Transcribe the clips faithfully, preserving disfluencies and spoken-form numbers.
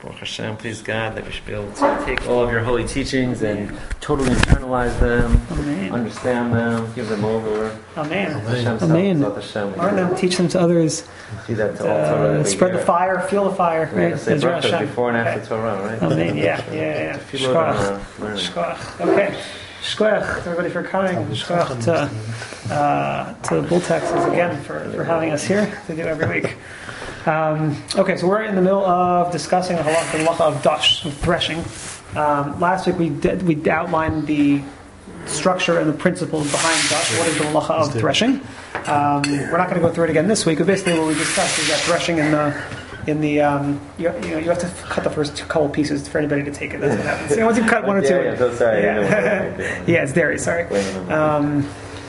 Baruch Hashem, please God, that we should be able to take all of your holy teachings and totally internalize them, Amen. Understand them, give them over. Amen. Hashem, Amen. Hashem, Learn them, teach them to others. Do that to all Torah. Uh, spread the fire, feel the fire. Right? Right? Say brachas before and after Torah, right? Amen. Yeah, yeah, yeah. Shkoach. Shkoach. Okay. Shkoach, everybody, for coming. Shkoach to, uh, to Bull Texas again for, for having us here to do every week. Um, okay, so we're in the middle of discussing the halacha, the halacha of dash, of threshing. Um, last week we did, we outlined the structure and the principles behind dash. What is the halacha of threshing? Um, we're not going to go through it again this week, but basically what we discussed is that threshing in the in the um, you, you know you have to cut the first two couple pieces for anybody to take it. That's what happens. You know, once you cut one or two, yeah, yeah, so sorry. Yeah, yeah, it's dairy. Sorry. Um,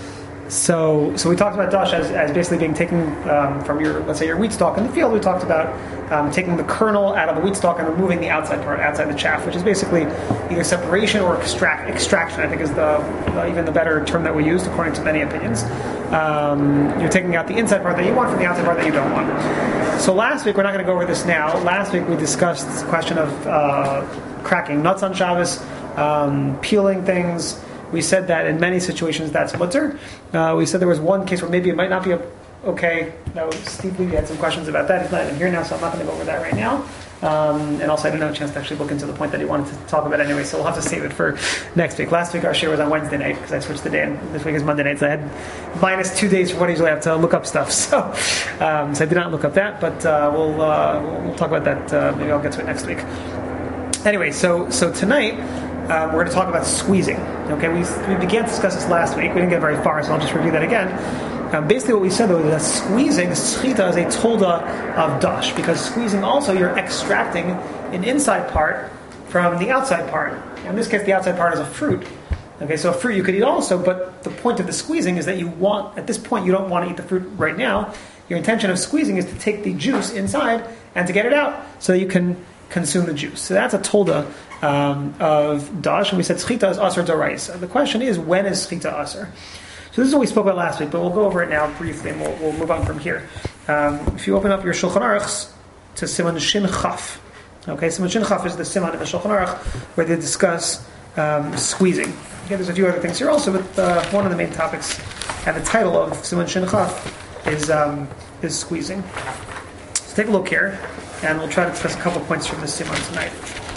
So, so we talked about dash as, as basically being taken um, from your, let's say, your wheat stalk in the field. We talked about um, taking the kernel out of the wheat stalk and removing the outside part, outside the chaff, which is basically either separation or extract, extraction. I think is the uh, even the better term that we used, according to many opinions. Um, you're taking out the inside part that you want from the outside part that you don't want. So last week, we're not going to go over this now. Last week we discussed the question of uh, cracking nuts on Shabbos, um, peeling things. We said that in many situations that's mutter. Uh, we said there was one case where maybe it might not be a, okay. No, Steve Levy had some questions about that. He's not even here now, so I'm not going to go over that right now. Um, and also, I didn't have a chance to actually look into the point that he wanted to talk about anyway, so we'll have to save it for next week. Last week our share was on Wednesday night because I switched the day, and this week is Monday night, so I had minus two days for what I usually have to look up stuff. So, um, so I did not look up that, but uh, we'll uh, we'll talk about that. Uh, maybe I'll get to it next week. Anyway, so so tonight. Uh, we're going to talk about squeezing. Okay, we we began to discuss this last week. We didn't get very far, so I'll just review that again. Um, basically, what we said though is that squeezing, schita, is a tolda of dash, because squeezing also you're extracting an inside part from the outside part. In this case, the outside part is a fruit. Okay, so a fruit you could eat also, but the point of the squeezing is that you want, at this point, you don't want to eat the fruit right now. Your intention of squeezing is to take the juice inside and to get it out so that you can consume the juice. So that's a tolda um, of dash, and we said schita is aser d'oraisa. The question is, when is schita aser? So this is what we spoke about last week, but we'll go over it now briefly, and we'll, we'll move on from here. Um, if you open up your Shulchan Aruch to Siman Shin Chaf, okay, Siman Shin Chaf is the Siman of the Shulchan Aruch where they discuss um, squeezing. Okay, there's a few other things here also, but uh, one of the main topics and the title of Siman Shin Chaf is um, is squeezing. So take a look here. And we'll try to discuss a couple of points from this Siman tonight.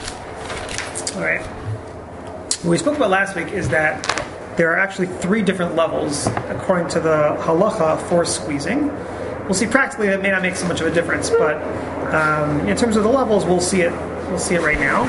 All right. What we spoke about last week is that there are actually three different levels according to the halacha for squeezing. We'll see practically that may not make so much of a difference, but um, in terms of the levels, we'll see it. We'll see it right now.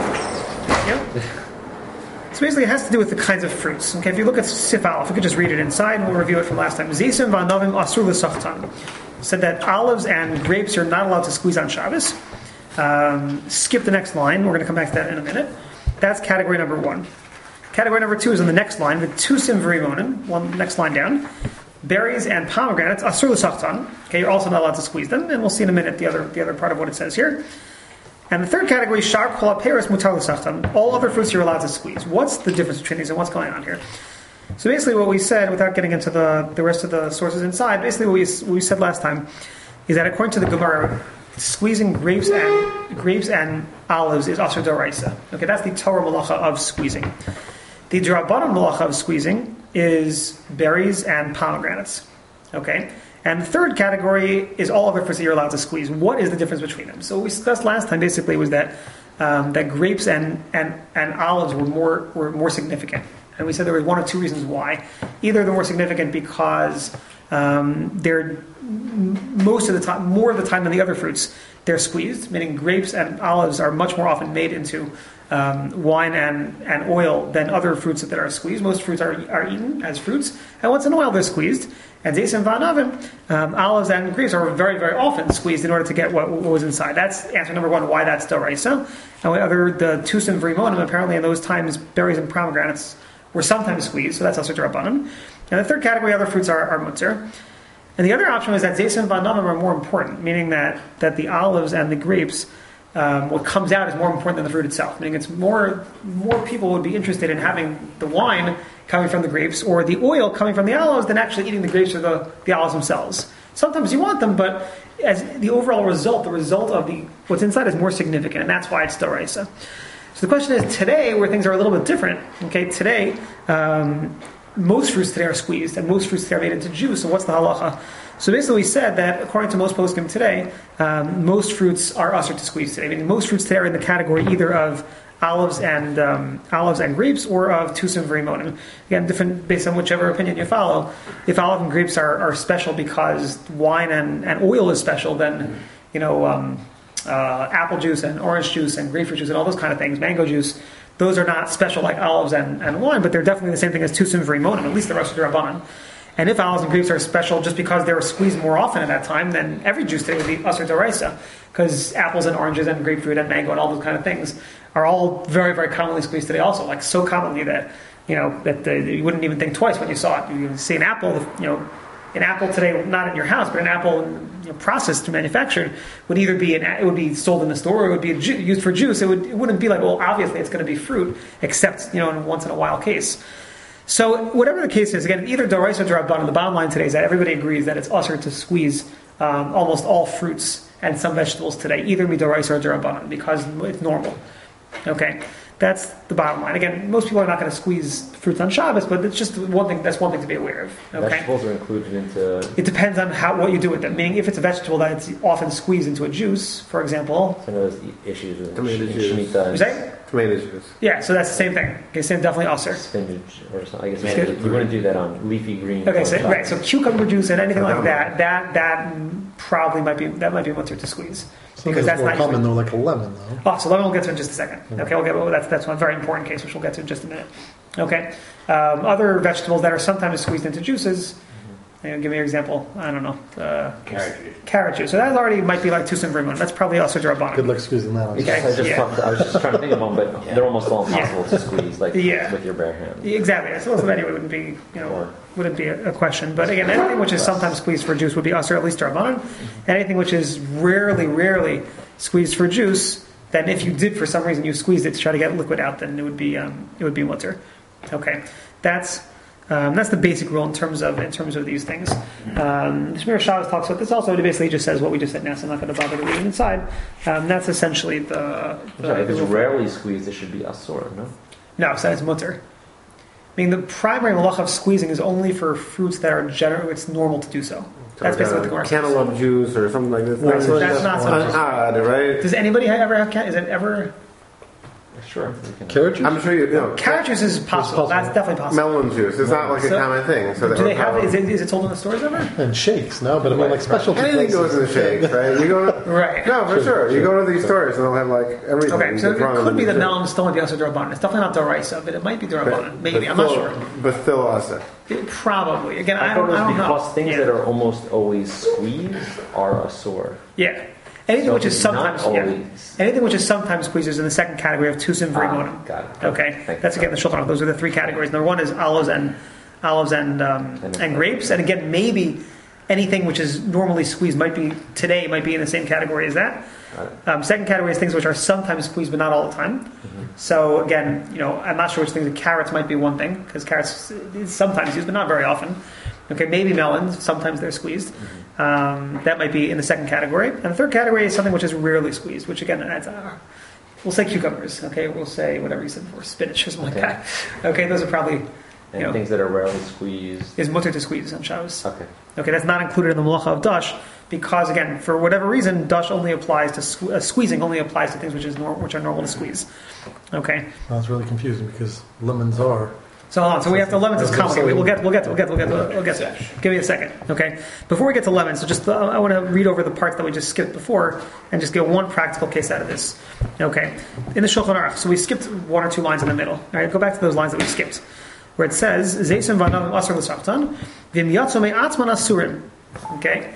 Yep. So basically, it has to do with the kinds of fruits. Okay, if you look at Sif Aleph, we could just read it inside, and we'll review it from last time. Zeisim v'anavim asur l'sachtan. Said that olives and grapes are not allowed to squeeze on Shabbos. Um, skip the next line. We're going to come back to that in a minute. That's category number one. Category number two is on the next line. The tusim v'rimonim, one next line down. Berries and pomegranates, asur l'sachtan. Okay, you're also not allowed to squeeze them, and we'll see in a minute the other the other part of what it says here. And the third category is shar kol haperos mutar l'sachtan. All other fruits you're allowed to squeeze. What's the difference between these and what's going on here? So basically what we said, without getting into the, the rest of the sources inside, basically what we, what we said last time is that according to the Gemara, squeezing grapes and grapes and olives is aser d'oraisa. Okay, that's the Torah malacha of squeezing. The D'Rabbanan malacha of squeezing is berries and pomegranates. Okay, and the third category is all other fruits that you're allowed to squeeze. What is the difference between them? So what we discussed last time basically was that um, that grapes and, and, and olives were more were more significant. And we said there were one or two reasons why. Either they're more significant because um, they're most of the time, more of the time than the other fruits, they're squeezed, meaning grapes and olives are much more often made into um, wine and, and oil than other fruits that are squeezed. Most fruits are are eaten as fruits, and once in a while they're squeezed. And zeisim v'anavim, um, olives and grapes are very, very often squeezed in order to get what, what was inside. That's answer number one, why that's d'oraisa. And other the tusim v'rimonim, apparently in those times, berries and pomegranates were sometimes squeezed, so that's also d'Rabbanan. And the third category, other fruits, are, are mutzar. And the other option is that zeisim v'anavim are more important, meaning that, that the olives and the grapes, um, what comes out is more important than the fruit itself. Meaning it's more more people would be interested in having the wine coming from the grapes or the oil coming from the olives than actually eating the grapes or the, the olives themselves. Sometimes you want them, but as the overall result, the result of the what's inside is more significant, and that's why it's Doraisa. So the question is, today, where things are a little bit different, okay, today, um, most fruits today are squeezed, and most fruits today are made into juice, and what's the halacha? So basically we said that, according to most poskim today, um, most fruits are usher to squeeze today. I mean, most fruits today are in the category either of olives and um, olives and grapes, or of tussim v'rimonim. Again, different based on whichever opinion you follow. If olive and grapes are, are special because wine and, and oil is special, then, you know... Um, Uh, apple juice and orange juice and grapefruit juice and all those kind of things, mango juice, those are not special like olives and, and wine, but they're definitely the same thing as tussim v'rimonim, at least the rest of the Rabbanan. And if olives and grapes are special just because they were squeezed more often at that time, then every juice today would be asur d'oraisa, because apples and oranges and grapefruit and mango and all those kind of things are all very, very commonly squeezed today also, like so commonly that, you know, that uh, you wouldn't even think twice when you saw it. You see an apple, you know, an apple today, not in your house, but an apple, you know, processed or manufactured, would either be an, it would be sold in the store, or it would be ju- used for juice. It would it wouldn't be like, well, obviously it's going to be fruit, except, you know, in a once in a while case. So whatever the case is, again, either Doraisa or Rabbanan, the bottom line today is that everybody agrees that it's usher to squeeze um, almost all fruits and some vegetables today, either Midoraisa or Rabbanan, because it's normal. Okay. That's the bottom line. Again, most people are not going to squeeze fruits on Shabbos, but it's just one thing. That's one thing to be aware of. Okay? Vegetables are included into. It depends on how what you do with them. Meaning, if it's a vegetable that it's often squeezed into a juice, for example. Some of those issues with tomato sh- juice. Shemitah. You say? Tomato juice. Yeah, so that's the same thing. Okay, same definitely usher. Spinach or something. I guess Spinach. you wouldn't do that on leafy greens. Okay, on so Shabbos. right, so cucumber juice and anything like that, that that probably might be that might be mutter to squeeze. Because that's more not common usually- though, like a lemon though. Oh, so lemon we'll get to in just a second. Okay, we'll get well, that's that's one very important case which we'll get to in just a minute. Okay, um, other vegetables that are sometimes squeezed into juices. You know, give me an example. I don't know. Uh, Carrot juice. Carrot juice. So that already might be like tussim v'rimonim. That's probably also Rabbanan. Good luck squeezing that. I just, I, just Yeah. talked, I was just trying to think of one, but Yeah. they're almost all impossible Yeah. to squeeze, like Yeah. with your bare hands. Exactly. So also anyway wouldn't be you know Or- wouldn't be a, a question. But again, anything which is sometimes squeezed for juice would be usher, at least Rabbanan. Anything which is rarely, rarely squeezed for juice, then if you did for some reason you squeezed it to try to get liquid out, then it would be um, it would be mutter. Okay, that's. Um, that's the basic rule in terms of in terms of these things. Um, the Shmir Shabbos talks about this also. It basically just says what we just said now, so I'm not going to bother to read it inside. Um, that's essentially the. the Sorry, if it's the rule. rarely squeezed, it should be asur, no? No, so it's mutter. I mean, the primary malach of squeezing is only for fruits that are general. It's normal to do so. That's basically what the Gemara says. Cantaloupe juice or something like this. Right, so that's not an something- odd, right? Does anybody ever have? Is it ever? Sure. we can- Carrot juice? I'm sure you know. Carrot juice is possible. possible. That's definitely possible. Melon juice. It's not like a So- common thing. So Do they have? it? Is it, is it sold in the stores ever? And shakes, no? But I mean, like specialty Anything places. goes in the shakes, right? You go to, Right. no, for sure. You go to these stores and they'll have like everything. Okay, so in front it of could them be in that the melon still might be also Durabanan. It's definitely not Doraisa, but it might be shake. Durabanan. Maybe But I'm not still- sure. But still also. It- probably. Again, I, I don't, thought it I was don't know. because things yeah. that are almost always squeezed are asur. Yeah. Anything So which is it's not sometimes yeah. always. Anything which is sometimes squeezed is in the second category of tussim v'rimonim. Ah, got it. Okay, Thank that's you. again the Shulchan Aruch. Those are the three categories. Number one is olives and olives and um, And and grapes, and again maybe anything which is normally squeezed might be today might be in the same category as that. Got it. Um, second category is things which are sometimes squeezed but not all the time. Mm-hmm. So again, you know, I'm not sure which things. Carrots might be one thing because carrots is sometimes used but not very often. Okay, maybe melons. Sometimes they're squeezed. Mm-hmm. Um, that might be in the second category. And the third category is something which is rarely squeezed, which again, that's, uh, we'll say cucumbers. Okay, we'll say whatever you said before, spinach or something Okay. like that. Okay, those are probably And you know, things that are rarely squeezed. is mutter to squeeze on Shabbos. Okay. Okay, that's not included in the malacha of dash because again, for whatever reason, dash only applies to sque- uh, squeezing only applies to things which is nor- which are normal to squeeze. Okay. Well, it's really confusing because lemons are. So hold on. So we have to lemons is I was gonna complicated. say- We'll get we'll get we'll get we'll get we'll get to Give me a second, okay? Before we get to lemons, so just uh, I want to read over the parts that we just skipped before and just get one practical case out of this. Okay, in the Shulchan Aruch, so we skipped one or two lines in the middle. All right, go back to those lines that we skipped, where it says Zeisim v'anav asur l'sachtan v'im yatzu me'atzman asurim. Okay,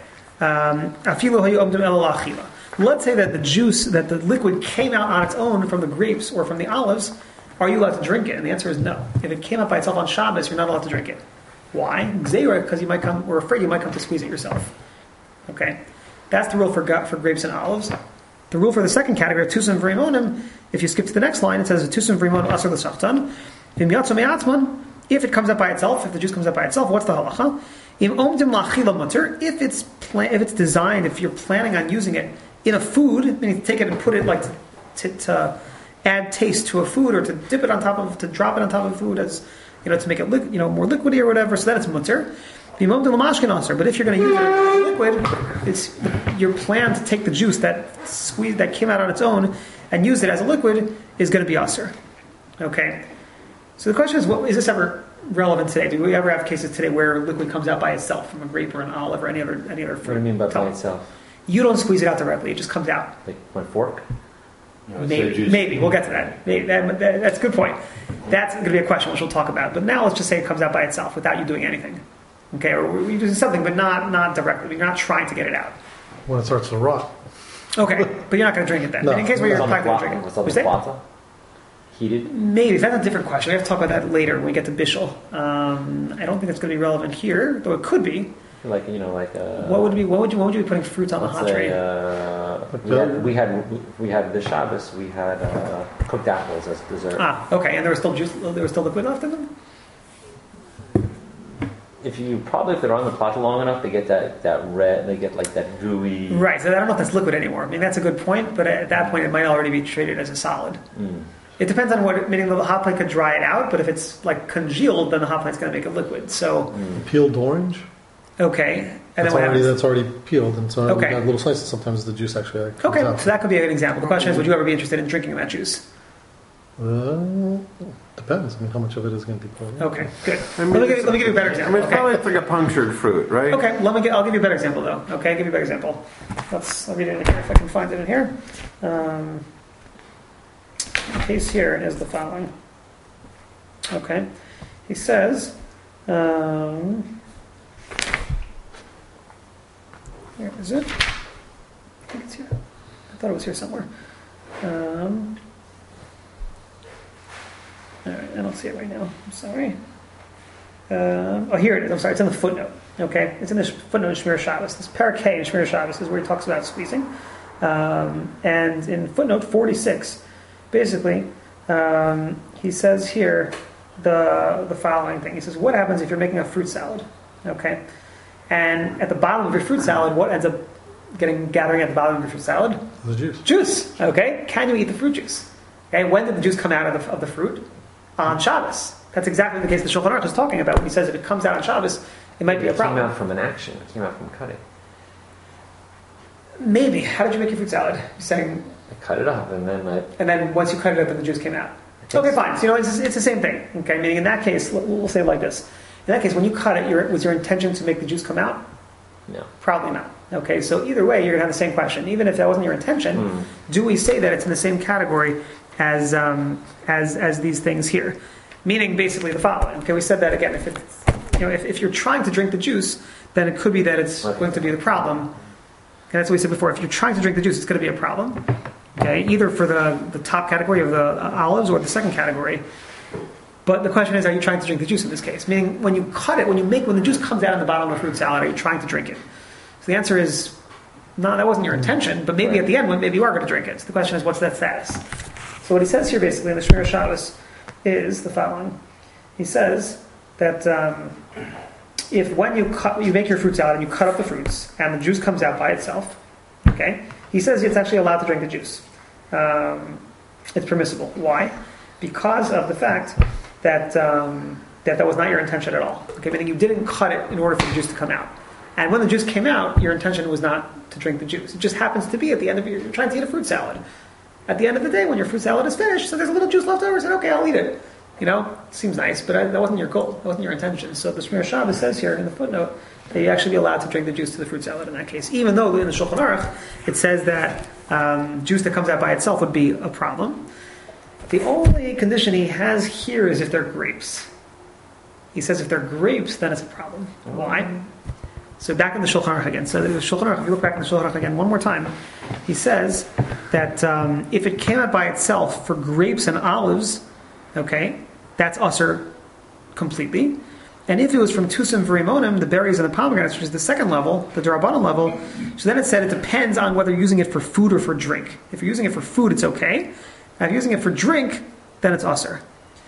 afilu hayu omdim el la'achila. Let's say that the juice, that the liquid came out on its own from the grapes or from the olives. Are you allowed to drink it? And the answer is no. If it came out by itself on Shabbos, you're not allowed to drink it. Why? Gzeira, because you might come, we're afraid you might come to squeeze it yourself. Okay, that's the rule for for grapes and olives. The rule for the second category, tussim v'rimonim, if you skip to the next line, it says tussim v'rimonim asur l'sachtan. V'im yatzu me'atzman. If it comes up by itself, if the juice comes up by itself, what's the halacha? Im omdim la'achila mutter, if it's pla- if it's designed, if you're planning on using it in a food, meaning to take it and put it like to, to, to add taste to a food, or to dip it on top of, to drop it on top of food as, you know, to make it li- you know more liquidy or whatever. So that it's mutter. Im omdim l'mashkin aser, but if you're going to use it as liquid, it's your plan to take the juice that squeezed that came out on its own and use it as a liquid is going to be aser. Okay. So the question is, what is this ever relevant today? Do we ever have cases today where liquid comes out by itself from a grape or an olive or any other any other fruit? What do you mean by Tell by me. itself? You don't squeeze it out directly; it just comes out. Like one fork? No, it's Maybe, the juice. maybe we'll get to that. Maybe, that, that. That's a good point. That's going to be a question which we'll talk about. But now let's just say it comes out by itself without you doing anything. Okay, or we're doing something, but not not directly. You're not trying to get it out. When it starts to rot. Okay, but you're not going to drink it then. No. In case where you're What's on the practically pla- drinking. what's on What's the that? plaza? Heated? Maybe that's a different question. We have to talk about that later when we get to bishul. Um, I don't think it's going to be relevant here, though it could be. Like, you know, like uh What would be? What would you? What would you be putting fruits on the let's hot say, tray? uh, we had we had we had the Shabbos, we had uh, cooked apples as dessert. Ah, okay. And there was still juice. There was still liquid left in them. If you probably if they're on the plaza long enough, they get that, that red, they get like that gooey. Right. So I don't know if that's liquid anymore. I mean, that's a good point. But at that point, it might already be treated as a solid. Mm. It depends on what. Meaning the hot plate could dry it out, but if it's like congealed, then the hot plate's going to make it liquid. So Peeled orange. okay. And That's then what already happens? that's already peeled, and so Okay. you got little slices. Sometimes the juice actually like, comes Okay, out. so that could be an example. The question is, would you ever be interested in drinking that juice? Uh, depends. I mean, how much of it is going to be pulled? out. Okay, good. I mean, let, me give, it's- let me give you a better I example. mean, it's Okay. probably it's like a punctured fruit, right? Okay, let me get. I'll give you a better example, though. Okay, I'll give you a better example. Let's. I'll read it in here if I can find it in here. Um, the case here is the following. Okay, he says. Um, where is it? I think it's here. I thought it was here somewhere. Um, all right, I don't see it right now. I'm sorry. Um, oh, here it is. I'm sorry. It's in the footnote. Okay, it's in this footnote in Shmir Shabbos. This parakeh in Shmir Shabbos is where he talks about squeezing. Um, and in footnote forty-six, basically, um, he says here the the following thing. He says, "What happens if you're making a fruit salad?" Okay, and at the bottom of your fruit salad, what ends up getting gathering at the bottom of your fruit salad? The juice. Juice. Okay, can you eat the fruit juice? Okay, when did the juice come out of the, of the fruit? On Shabbos. That's exactly the case that Shulchan Aruch is talking about when he says if it comes out on Shabbos, it might be a It came problem. out from an action. It came out from cutting. Maybe. How did you make your fruit salad? You're saying, I cut it up and then I and then once you cut it up, then the juice came out. think Okay, so. fine. So you know, it's, it's the same thing. Okay, meaning in that case, we'll we'll say it like this: in that case, when you cut it, your, was your intention to make the juice come out? no. Probably not. Okay, so either way, you're gonna have the same question. Even if that wasn't your intention, Mm. do we say that it's in the same category as um, as as these things here? Meaning basically the following. Okay, we said that again. If it's, you know, if, if you're trying to drink the juice, then it could be that it's Okay. going to be the problem. Okay, that's what we said before. If you're trying to drink the juice, it's going to be a problem. Okay, either for the, the top category of the uh, olives or the second category. But the question is, are you trying to drink the juice in this case? Meaning, when you cut it, when you make, when the juice comes out in the bottom of a fruit salad, are you trying to drink it? So the answer is, no, that wasn't your intention. But maybe Right. at the end, maybe you are going to drink it. So the question is, what's that status? So what he says here, basically, in the Shmir Shabbos, is the following. He says that um, if when you cut, you make your fruit salad and you cut up the fruits and the juice comes out by itself, okay, he says it's actually allowed to drink the juice. Um, it's permissible. Why? Because of the fact that um, that that was not your intention at all. Okay, meaning you didn't cut it in order for the juice to come out. And when the juice came out, your intention was not to drink the juice. It just happens to be at the end of your, you're trying to eat a fruit salad. At the end of the day, when your fruit salad is finished, so there's a little juice left over, I said, okay, I'll eat it. You know, seems nice, but I, that wasn't your goal. That wasn't your intention. So the Shmir Shabbos says here in the footnote that you actually be allowed to drink the juice to the fruit salad in that case. Even though in the Shulchan Aruch, it says that um, juice that comes out by itself would be a problem. The only condition he has here is if they're grapes. He says if they're grapes, then it's a problem. Why? So back in the Shulchan Aruch again. So the Shulchan Aruch, if you look back in the Shulchan Aruch again one more time, he says that um, if it came out by itself for grapes and olives, okay, that's usher completely. And if it was from Tusim Verimonim, the berries and the pomegranates, which is the second level, the Darabanan level, so then it said it depends on whether you're using it for food or for drink. If you're using it for food, it's okay. Now, if you're using it for drink, then it's usher.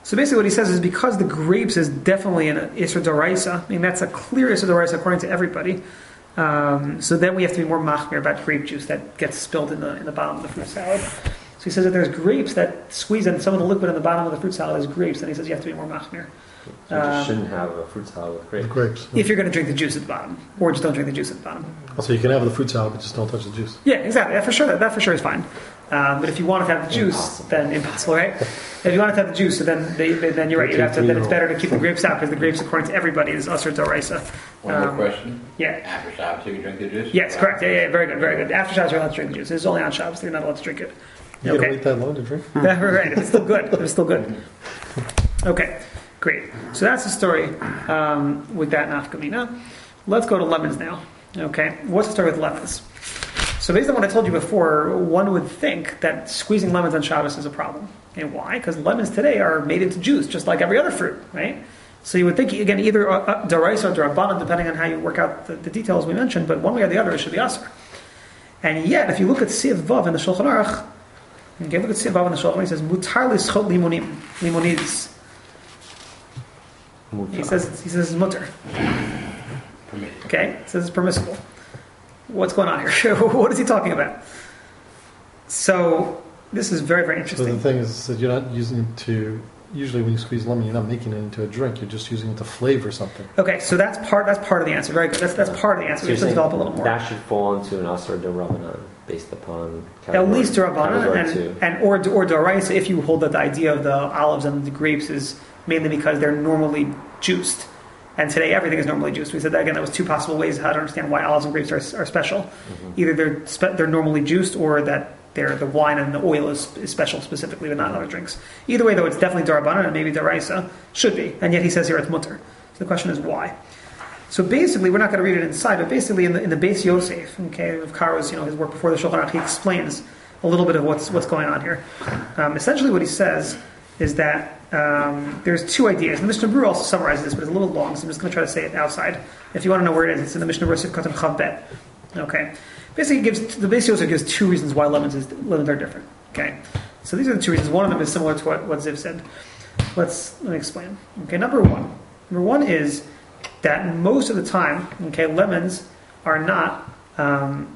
So basically what he says is because the grapes is definitely an Isser Doraisa, I mean that's a clear Isser Doraisa according to everybody, um, so then we have to be more machmir about grape juice that gets spilled in the in the bottom of the fruit salad. So he says that there's grapes that squeeze and some of the liquid in the bottom of the fruit salad is grapes, and he says you have to be more machmir. So you Um, just shouldn't have a fruit salad with grapes. The grapes. If you're going to drink the juice at the bottom, or just don't drink the juice at the bottom. Also, you can have the fruit salad, but just don't touch the juice. Yeah, exactly. That for sure. That, that for sure is fine. Um, but if you want to have the juice, Impossible. then impossible, right? If you want to have the juice, then they, they, then you're right. You have to. Then it's better to keep the grapes out because the grapes, according to everybody, is usher doraisa. One more question. Yeah. After Shabbos, you can drink the juice? Yes, correct. Yeah, yeah, very good, very good. After Shabbos, you're allowed to drink the juice. It's only on Shabbos. You're not allowed to drink it. You gotta Okay. wait that long to drink? Yeah, right. If it's still good. If it's still good. Okay, great. So that's the story um, with that nafkamina. Let's go to lemons now. Okay, what's the story with lemons? So based on what I told you before, one would think that squeezing lemons on Shabbos is a problem. And why? Because lemons today are made into juice, just like every other fruit, right? So you would think, again, either uh, daraisa or darabanan, depending on how you work out the, the details we mentioned, but one way or the other, it should be asr. And yet, if you look at Siv Vav in the Shulchan Aruch, okay, look at Siv Vav in the Shulchan Aruch, he says, mutar lischot limonim, limonids. He says, he says it's mutter. Permitted. Okay, it says it's permissible. What's going on here? What is he talking about? So, this is very, very So interesting. the thing is that you're not using it to. Usually, when you squeeze lemon, you're not making it into a drink. You're just using it to flavor something. Okay, so that's part that's part of the answer. Very good. That's that's part of the answer. So We you're have to saying develop a little more. that should fall into an asr de Rabbanan based upon At category- least Durabanan category two. and, and or or Doraisa if you hold that the idea of the olives and the grapes is mainly because they're normally juiced. And today everything is normally juiced. We said that again. That was two possible ways how to understand why olives and grapes are, are special. Mm-hmm. Either they're spe- they're normally juiced, or that they're the wine and the oil is, is special specifically, but not other drinks. Either way, though, it's definitely Darabanan and maybe Daraisa should be. And yet he says here it's mutter. So the question is why. So basically, we're not going to read it inside, but basically in the in the Beis Yosef, okay, of Karo's, you know, his work before the Shulchan Aruch, he explains a little bit of what's what's going on here. Um, essentially, what he says is that um, there's two ideas. And the Mishnah Berurah also summarizes this, but it's a little long, so I'm just going to try to say it outside. If you want to know where it is, it's in the Mishnah Berurah Sif Katan Chav Bet. Okay, basically, it gives the Beis Yosef gives two reasons why lemons is lemons are different. Okay, so these are the two reasons. One of them is similar to what what Ziv said. Let's let me explain. Okay, number one. Number one is that most of the time, okay, lemons are not. Um,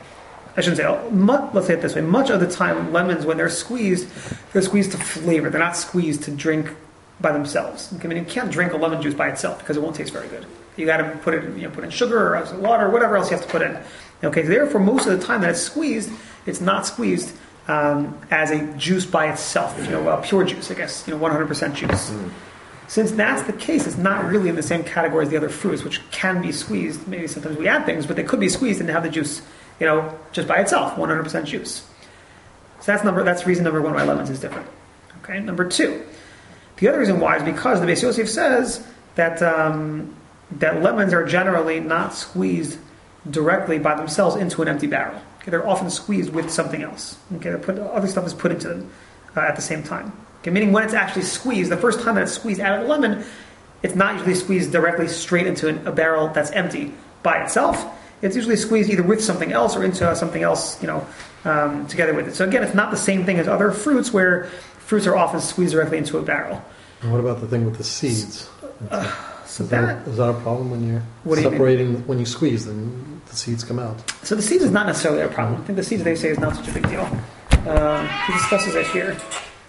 I shouldn't say. all- Much, let's say it this way: much of the time, lemons, when they're squeezed, they're squeezed to flavor. They're not squeezed to drink by themselves. Okay, I mean, you can't drink a lemon juice by itself because it won't taste very good. You got to put it, you know, put in sugar or else water, or whatever else you have to put in. Okay, therefore, most of the time that it's squeezed, it's not squeezed um, as a juice by itself. You know, a pure juice, I guess. You know, one hundred percent juice. Mm. Since that's the case, it's not really in the same category as the other fruits, which can be squeezed. Maybe sometimes we add things, but they could be squeezed and have the juice, you know, just by itself, one hundred percent juice. So that's number. That's reason number one why lemons is different. Okay, number two. The other reason why is because the Beis Yosef says that um, that lemons are generally not squeezed directly by themselves into an empty barrel. Okay, they're often squeezed with something else. Okay, they're put, other stuff is put into them uh, at the same time. Okay, meaning when it's actually squeezed, the first time that it's squeezed out of the lemon, it's not usually squeezed directly straight into an, a barrel that's empty by itself. It's usually squeezed either with something else or into something else, you know, um, together with it. So again, it's not the same thing as other fruits where fruits are often squeezed directly into a barrel. And what about the thing with the seeds? Uh, so is, that, that, is that a problem when you're What do you mean? separating, when you squeeze, then the seeds come out? so the seeds is not necessarily a problem. I think the seeds, they say, is not such a big deal. Um, he discusses it here.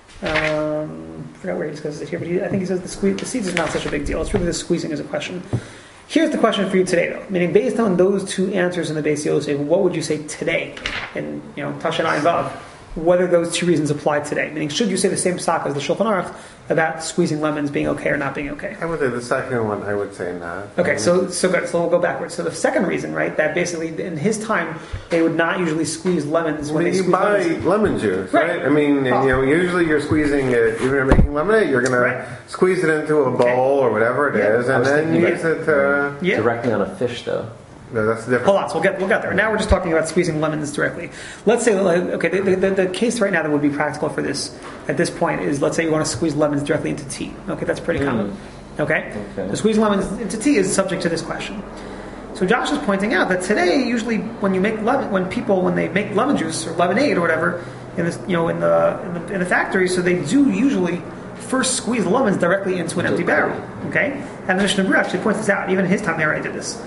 Um, I forgot where he discusses it here, but he, I think he says the, sque- the seeds is not such a big deal. It's really the squeezing is a question. Here's the question for you today, though. Meaning, based on those two answers in the Beis Yosef, what would you say today? In you know, Tashan Ayin Vav, whether those two reasons apply today? Meaning, should you say the same psak as the Shulchan Aruch about squeezing lemons being okay or not being okay? I would say the second one, I would say not. Okay, so so good. So we'll go backwards. So the second reason, right, that basically in his time they would not usually squeeze lemons I when mean, they you squeeze buy lemons. lemon juice, Right. right? I mean, Oh. you know, usually you're squeezing it, if you're making lemonade, you're going Right. to squeeze it into a bowl Okay. or whatever it Yeah. is, I and was then thinking you about- use it uh Yeah. Directly on a fish, though. No, that's different. Hold on, so we'll get we'll get there. Now we're just talking about squeezing lemons directly. Let's say, like, okay, the, the, the case right now that would be practical for this at this point is, let's say you want to squeeze lemons directly into tea. Okay, that's pretty common. Okay, Okay. so squeezing lemons into tea is subject to this question. So Josh is pointing out that today, usually when you make lemon, when people when they make lemon juice or lemonade or whatever in this, you know, in the in the, in the factory, so they do usually first squeeze the lemons directly into an empty barrel. Okay, and the Mishnah Berurah actually points this out. Even in his time, they already did this.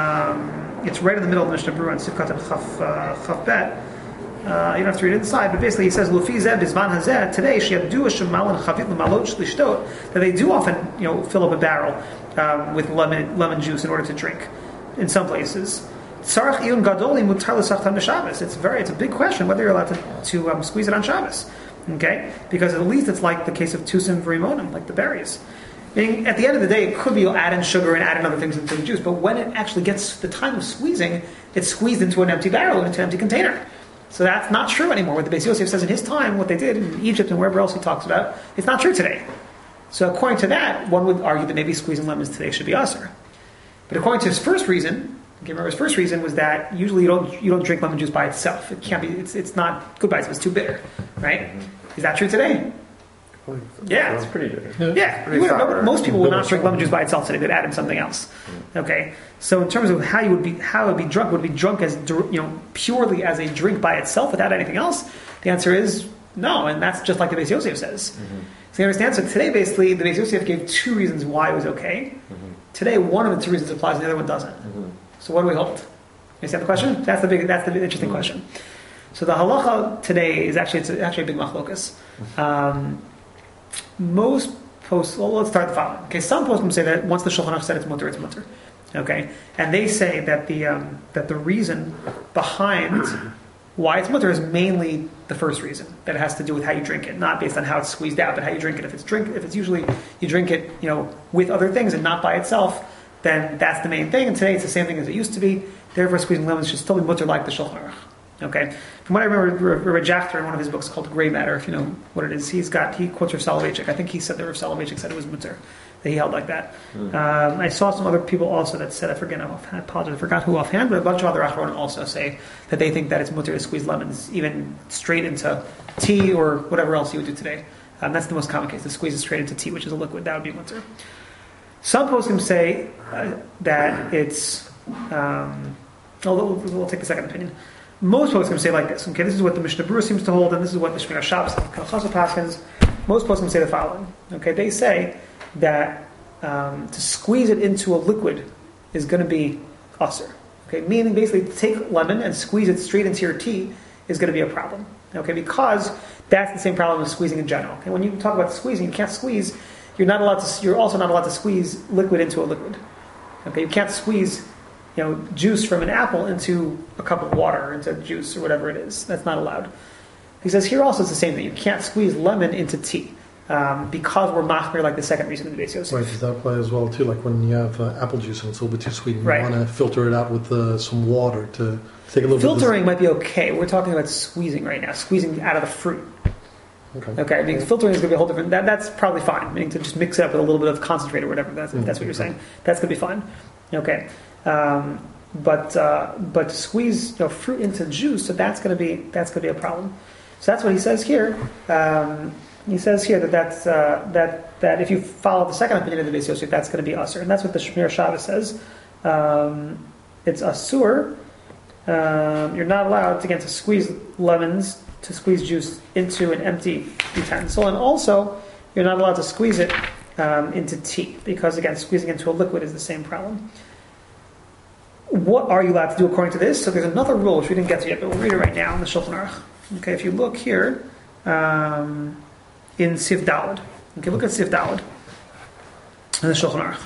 Um, it's right in the middle of the Mishnah Berurah on Sivkat Chaf uh, Chaf Bet. Uh, you don't have to read it inside, but basically he says, "Lufi zeh bizman hazeh." Today, she'abdu shemal and chavit l'malot shlishtot. That they do often, you know, fill up a barrel um, with lemon lemon juice in order to drink. In some places, tzarach iyun gadoli mutar l'sachtan b'Shabbos. It's very, it's a big question whether you're allowed to, to um, squeeze it on Shabbos. Okay, because at least it's like the case of tusim v'rimonim, like the berries. Meaning, at the end of the day, it could be you'll add in sugar and add in other things into the juice, but when it actually gets to the time of squeezing, it's squeezed into an empty barrel, into an empty container. So that's not true anymore. What the Beis Yosef says in his time, what they did in Egypt and wherever else he talks about, it's not true today. So according to that, one would argue that maybe squeezing lemons today should be usher. But according to his first reason, okay, remember his first reason was that usually you don't you don't drink lemon juice by itself. It can't be. It's it's not good by itself. It's too bitter, right? Is that true today? Yeah, It's pretty bitter. yeah. Pretty You would- sour. most people would not drink lemon juice by itself today. They'd add in something else. Okay, so in terms of how you would be, how it would be drunk, would it be drunk as dir- you know purely as a drink by itself without anything else? The answer is no, and that's just like the Beis Yosef says. Mm-hmm. So you understand. So today, basically, the Beis Yosef gave two reasons why it was okay. Mm-hmm. Today, one of the two reasons applies, and the other one doesn't. Mm-hmm. So what do we hold? You understand the question? That's the big. That's the interesting mm-hmm. question. So the halacha today is actually it's actually a big machlokas. Um, most posts, well, let's start the following. Okay, some poskim say that once the Shulchan Aruch said it's mutter, it's mutter. Okay, and they say that the um, that the reason behind why it's mutter is mainly the first reason, that it has to do with how you drink it, not based on how it's squeezed out, but how you drink it. If it's drink, if it's usually you drink it, you know, with other things and not by itself, then that's the main thing. And today it's the same thing as it used to be. Therefore, squeezing lemons should still be mutter like the Shulchan Aruch. Okay, from what I remember, Rabbi Jachter in one of his books called Gray Matter, if you know what it is, he's got he quotes Rav Soloveitchik. I think he said that Rav Soloveitchik said it was mutter, that he held like that. Mm. Um, I saw some other people also that said, I forget, I apologize, I forgot who offhand, but a bunch of other Achronim also say that they think that it's mutter to squeeze lemons even straight into tea or whatever else you would do today. Um, that's the most common case, to squeeze it straight into tea, which is a liquid. That would be mutter. Some poskim say uh, that it's. Um, we'll, we'll take the second opinion. Most poskim say like this. Okay, this is what the Mishnah Berurah seems to hold, and this is what the Shmir Shabbos and Kalchasa Paskins. Most poskim say the following. Okay, they say that um, to squeeze it into a liquid is going to be usher. Okay, meaning basically to take lemon and squeeze it straight into your tea is going to be a problem. Okay, because that's the same problem as squeezing in general. Okay, when you talk about squeezing, you can't squeeze. You're not allowed to. You're also not allowed to squeeze liquid into a liquid. Okay, you can't squeeze, you know, juice from an apple into a cup of water, or into juice, or whatever it is. That's not allowed. He says here also it's the same thing. You can't squeeze lemon into tea um, because we're machmir, like the second reason in the Beis Yosef. Right, does that apply as well too? Like when you have uh, apple juice and it's a little bit too sweet, and right. you want to filter it out with uh, some water to take a little Filtering bit. Filtering might be okay. We're talking about squeezing right now, squeezing out of the fruit. Okay. Okay. I mean, filtering is going to be a whole different. That, that's probably fine. Meaning to just mix it up with a little bit of concentrate or whatever. That's, mm-hmm. that's what you're saying. That's going to be fine. Okay. Um, but uh, but to squeeze, you know, fruit into juice, so that's going to be that's going to be a problem. So that's what he says here. Um, he says here that that's uh, that that if you follow the second opinion of the Beis Yosef, that's going to be usher, and that's what the Shmir Shabbos says. Um, it's asur. Um, you're not allowed again to squeeze lemons, to squeeze juice into an empty utensil, and also you're not allowed to squeeze it um, into tea, because again, squeezing into a liquid is the same problem. What are you allowed to do according to this? So there's another rule which we didn't get to yet, but we'll read it right now in the Shulchan Aruch. Okay, if you look here um, in Sif Daled, okay, look at Sif Daled in the Shulchan Aruch.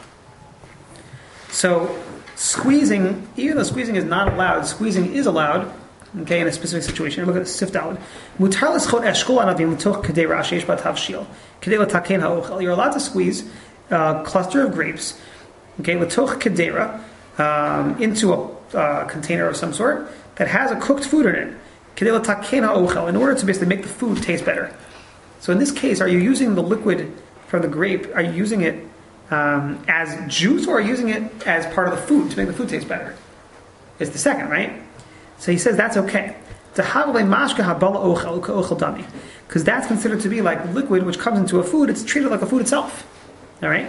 So squeezing, even though squeezing is not allowed, squeezing is allowed. Okay, in a specific situation. Look at Sif Daled. Mutar l'schot eshkol anavim l'toch kedei ra'ashesh b'tavshil kedei l'taken ha'ochel. You're allowed to squeeze a cluster of grapes. Okay, l'toch kedera. Um, into a uh, container of some sort that has a cooked food in it, in order to basically make the food taste better. So in this case, are you using the liquid from the grape? Are you using it um, as juice, or are you using it as part of the food to make the food taste better? It's the second, right? So he says that's okay. Because that's considered to be like liquid which comes into a food. It's treated like a food itself. All right?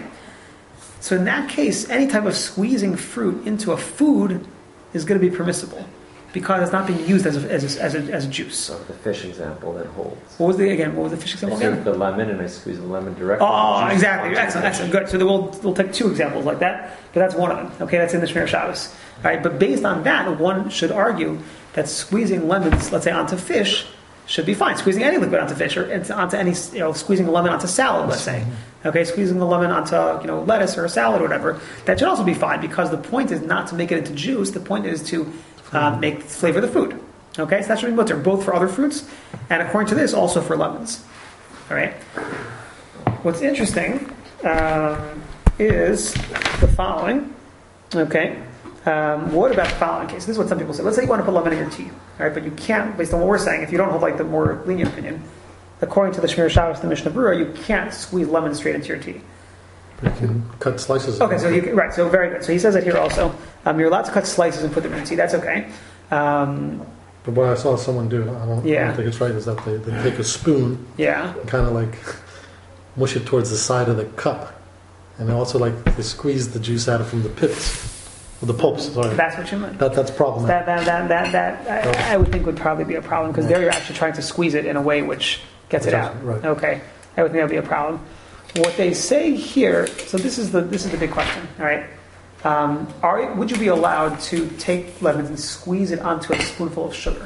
So in that case, any type of squeezing fruit into a food is going to be permissible. because it's not being used as a, as a, as a, as a juice. So the fish example that holds. What was the again? What was the fish I example took again? the lemon and I squeeze the lemon directly. Oh, The juice exactly. onto the Excellent, fish. excellent. Good. So then we'll we'll take two examples like that, but that's one of them. Okay, that's in the Shmir Shabbos. All right, but based on that, one should argue that squeezing lemons, let's say, onto fish, should be fine. Squeezing any liquid onto fish, or it's onto any, you know, squeezing a lemon onto salad, let's say. Okay, squeezing the lemon onto, you know, lettuce or a salad or whatever, that should also be fine, because the point is not to make it into juice. The point is to uh, make flavor the food. Okay, so that should be mutter, both for other fruits, and according to this, also for lemons. All right. What's interesting um, is the following. Okay. Um, what about the following case? This is what some people say. Let's say you want to put lemon in your tea, all right, but you can't, based on what we're saying, if you don't hold like the more lenient opinion, according to the Shmir Shabbos, the Mishnah Berurah, you can't squeeze lemon straight into your tea. But you can cut slices. of Okay, it. so you can, right, so very good. So he says it here also. Um, you're allowed to cut slices and put them in the tea. That's okay. Um, But what I saw someone do, I don't, I Yeah. don't think it's right, is that they, they take a spoon yeah. and kind of like mush it towards the side of the cup, and they also like they squeeze the juice out of from the pits, or the pulps. Sorry, That's what you meant. that that's problematic. That that that that, that I, I would think would probably be a problem, because there you're actually trying to squeeze it in a way which gets it out. Right. Okay, I would think that would be a problem. What they say here, so this is the this is the big question. All right, um, are would you be allowed to take lemons and squeeze it onto a spoonful of sugar?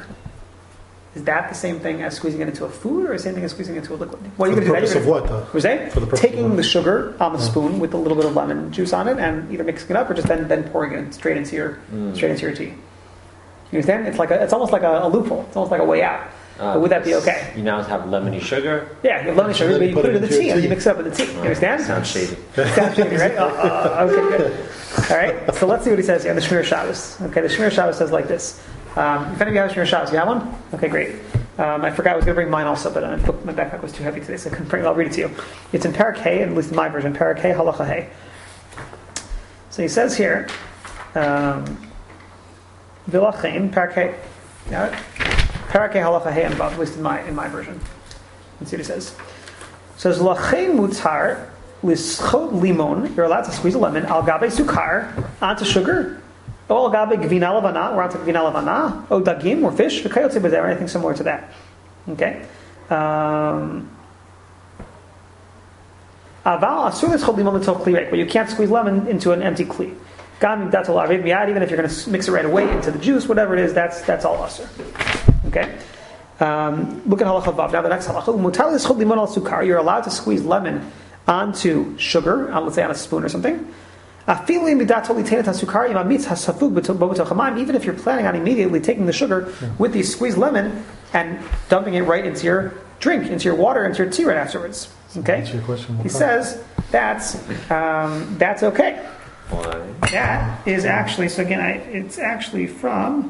Is that the same thing as squeezing it into a food, or the same thing as squeezing it into a liquid? What are For you the going to do? purpose of what, though? Was that For the purpose of taking what? the sugar on the Oh. spoon with a little bit of lemon juice on it, and either mixing it up or just then then pouring it straight into your Mm. straight into your tea? You understand? It's like a, it's almost like a, a loophole. It's almost like a way out. Uh, But would that be because okay? You now have lemony sugar. Yeah, you have lemon sugar, then but you you put put it it in the into your tea, and you tea. mix it up in the tea. You understand? Sounds shady. Sounds shady, right? Uh, uh, okay, good. All right. So let's see what he says here on the Shmir Shabbos. Okay, the Shmir Shabbos says like this. Um, if any of you have a Shmir Shabbos, you have one? Okay, great. Um, I forgot I was going to bring mine also, but uh, my backpack was too heavy today, so I couldn't bring it. I'll read it to you. It's in Parak Hay, at least in my version, Parak Hay, Halacha Hay. So he says here, um, Vilachem, Parak Hay, got it? Parak Hay, Halacha Hay, and above, at least in my in my version. Let's see what it says. It says, Lachem mutar lischot limon, you're allowed to squeeze a lemon, al gabe sukar, onto sugar, o al gabe gvina lavana, or onto gvina lavana, o dagim, or fish, v'kayotze b'zeh, or anything similar to that. Okay? Um, Aval asur lischot limon l'tzol kli rik, but you can't squeeze lemon into an empty kli. Gam datul aviv miyad, even if you're going to mix it right away into the juice, whatever it is, that's that's all asur. Okay? Um, look at halacha vav. Now the next halacha. Mutar lischot limon al sukar. You're allowed to squeeze lemon onto sugar, on, let's say on a spoon or something. Even if you're planning on immediately taking the sugar with the squeezed lemon and dumping it right into your drink, into your water, into your tea right afterwards. Okay? That's your question. He says that's um, that's okay. Why? That is actually, so again, I, it's actually from,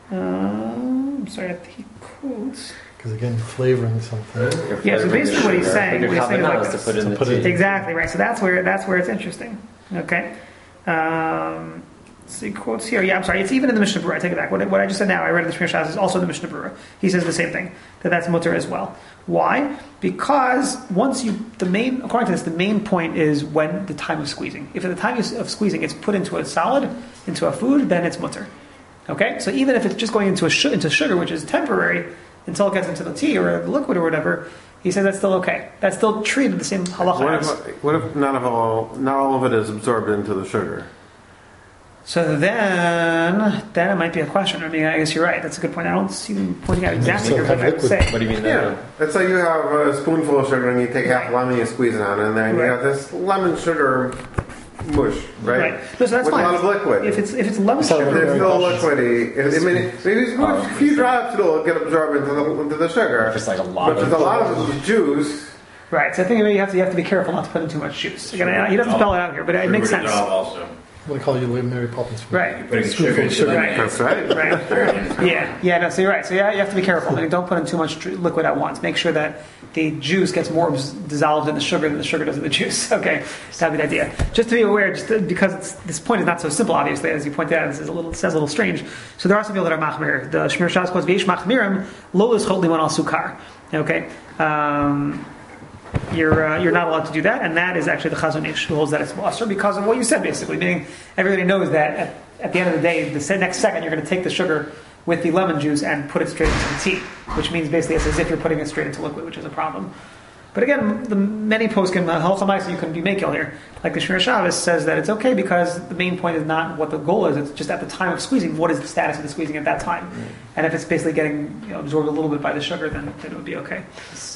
um, I'm sorry, he quotes. Because again, flavoring something. You're Yeah, so flavoring basically the what he's sugar. saying- But what your he's saying is like habaneros this. to put in To the put it tea. Exactly, right. So that's where that's where it's interesting. Okay. Um, see quotes here. Yeah, I'm sorry. It's even in the Mishnah Berurah. I take it back. What, what I just said now, I read in the Shmir Shabbos, is also in the Mishnah Berurah. He says the same thing, that that's mutter as well. Why? Because once you, the main, according to this, the main point is when the time of squeezing. If at the time of squeezing it's put into a solid, into a food, then it's mutter. Okay? So even if it's just going into a sh- into sugar, which is temporary, until it gets into the tea or the liquid or whatever, he says that's still okay. That's still treated the same halacha What as. if, what if none of all, not all of it is absorbed into the sugar? So then, then it might be a question. I mean, I guess you're right. That's a good point. I don't see them pointing out exactly still here have what I would liquid. say. What do you mean? Yeah, it's like you have a spoonful of sugar and you take half lemon, you squeeze it on, and then you Right. have this lemon sugar mush, right? Right. No, so that's With fine. a lot of liquid. If it's if it's lemon So sugar, If it's Very still cautious. liquidy, it, I mean, maybe Oh, a few drops it'll get absorbed into the, into the sugar. Just like a lot But if of- there's a lot of juice. right? So I think maybe you have to you have to be careful not to put in too much juice. Again, he doesn't spell it out here, but it makes sense. Also, What do they call you, Mary Poppins? Right. you're putting Spoonful sugar of into sugar. the Right. That's right. Right. Yeah. Yeah. No. So you're right. So yeah, you have to be careful. I mean, don't put in too much dr- liquid at once. Make sure that the juice gets more abs- dissolved in the sugar than the sugar does in the juice. Okay, that'd be the idea. Just to be aware, just to, because it's, this point is not so simple. Obviously, as you pointed out, this is a little it sounds a little strange. So there are some people that are machmir. The Shmir Shabbos quotes v'yesh machmirim lo l'schot limon al sukar. Okay. Um, You're uh, you're not allowed to do that, and that is actually the Chazon Ish who holds that it's mu'asser because of what you said, basically. Meaning, everybody knows that at, at the end of the day, the se- next second you're going to take the sugar with the lemon juice and put it straight into the tea, which means basically it's as if you're putting it straight into liquid, which is a problem. But again, the many poskim, halachah you can be makil here. Like the Shmir Shabbos says that it's okay because the main point is not what the goal is, it's just at the time of squeezing, what is the status of the squeezing at that time. Mm. And if it's basically getting you know, absorbed a little bit by the sugar, then, then it would be okay.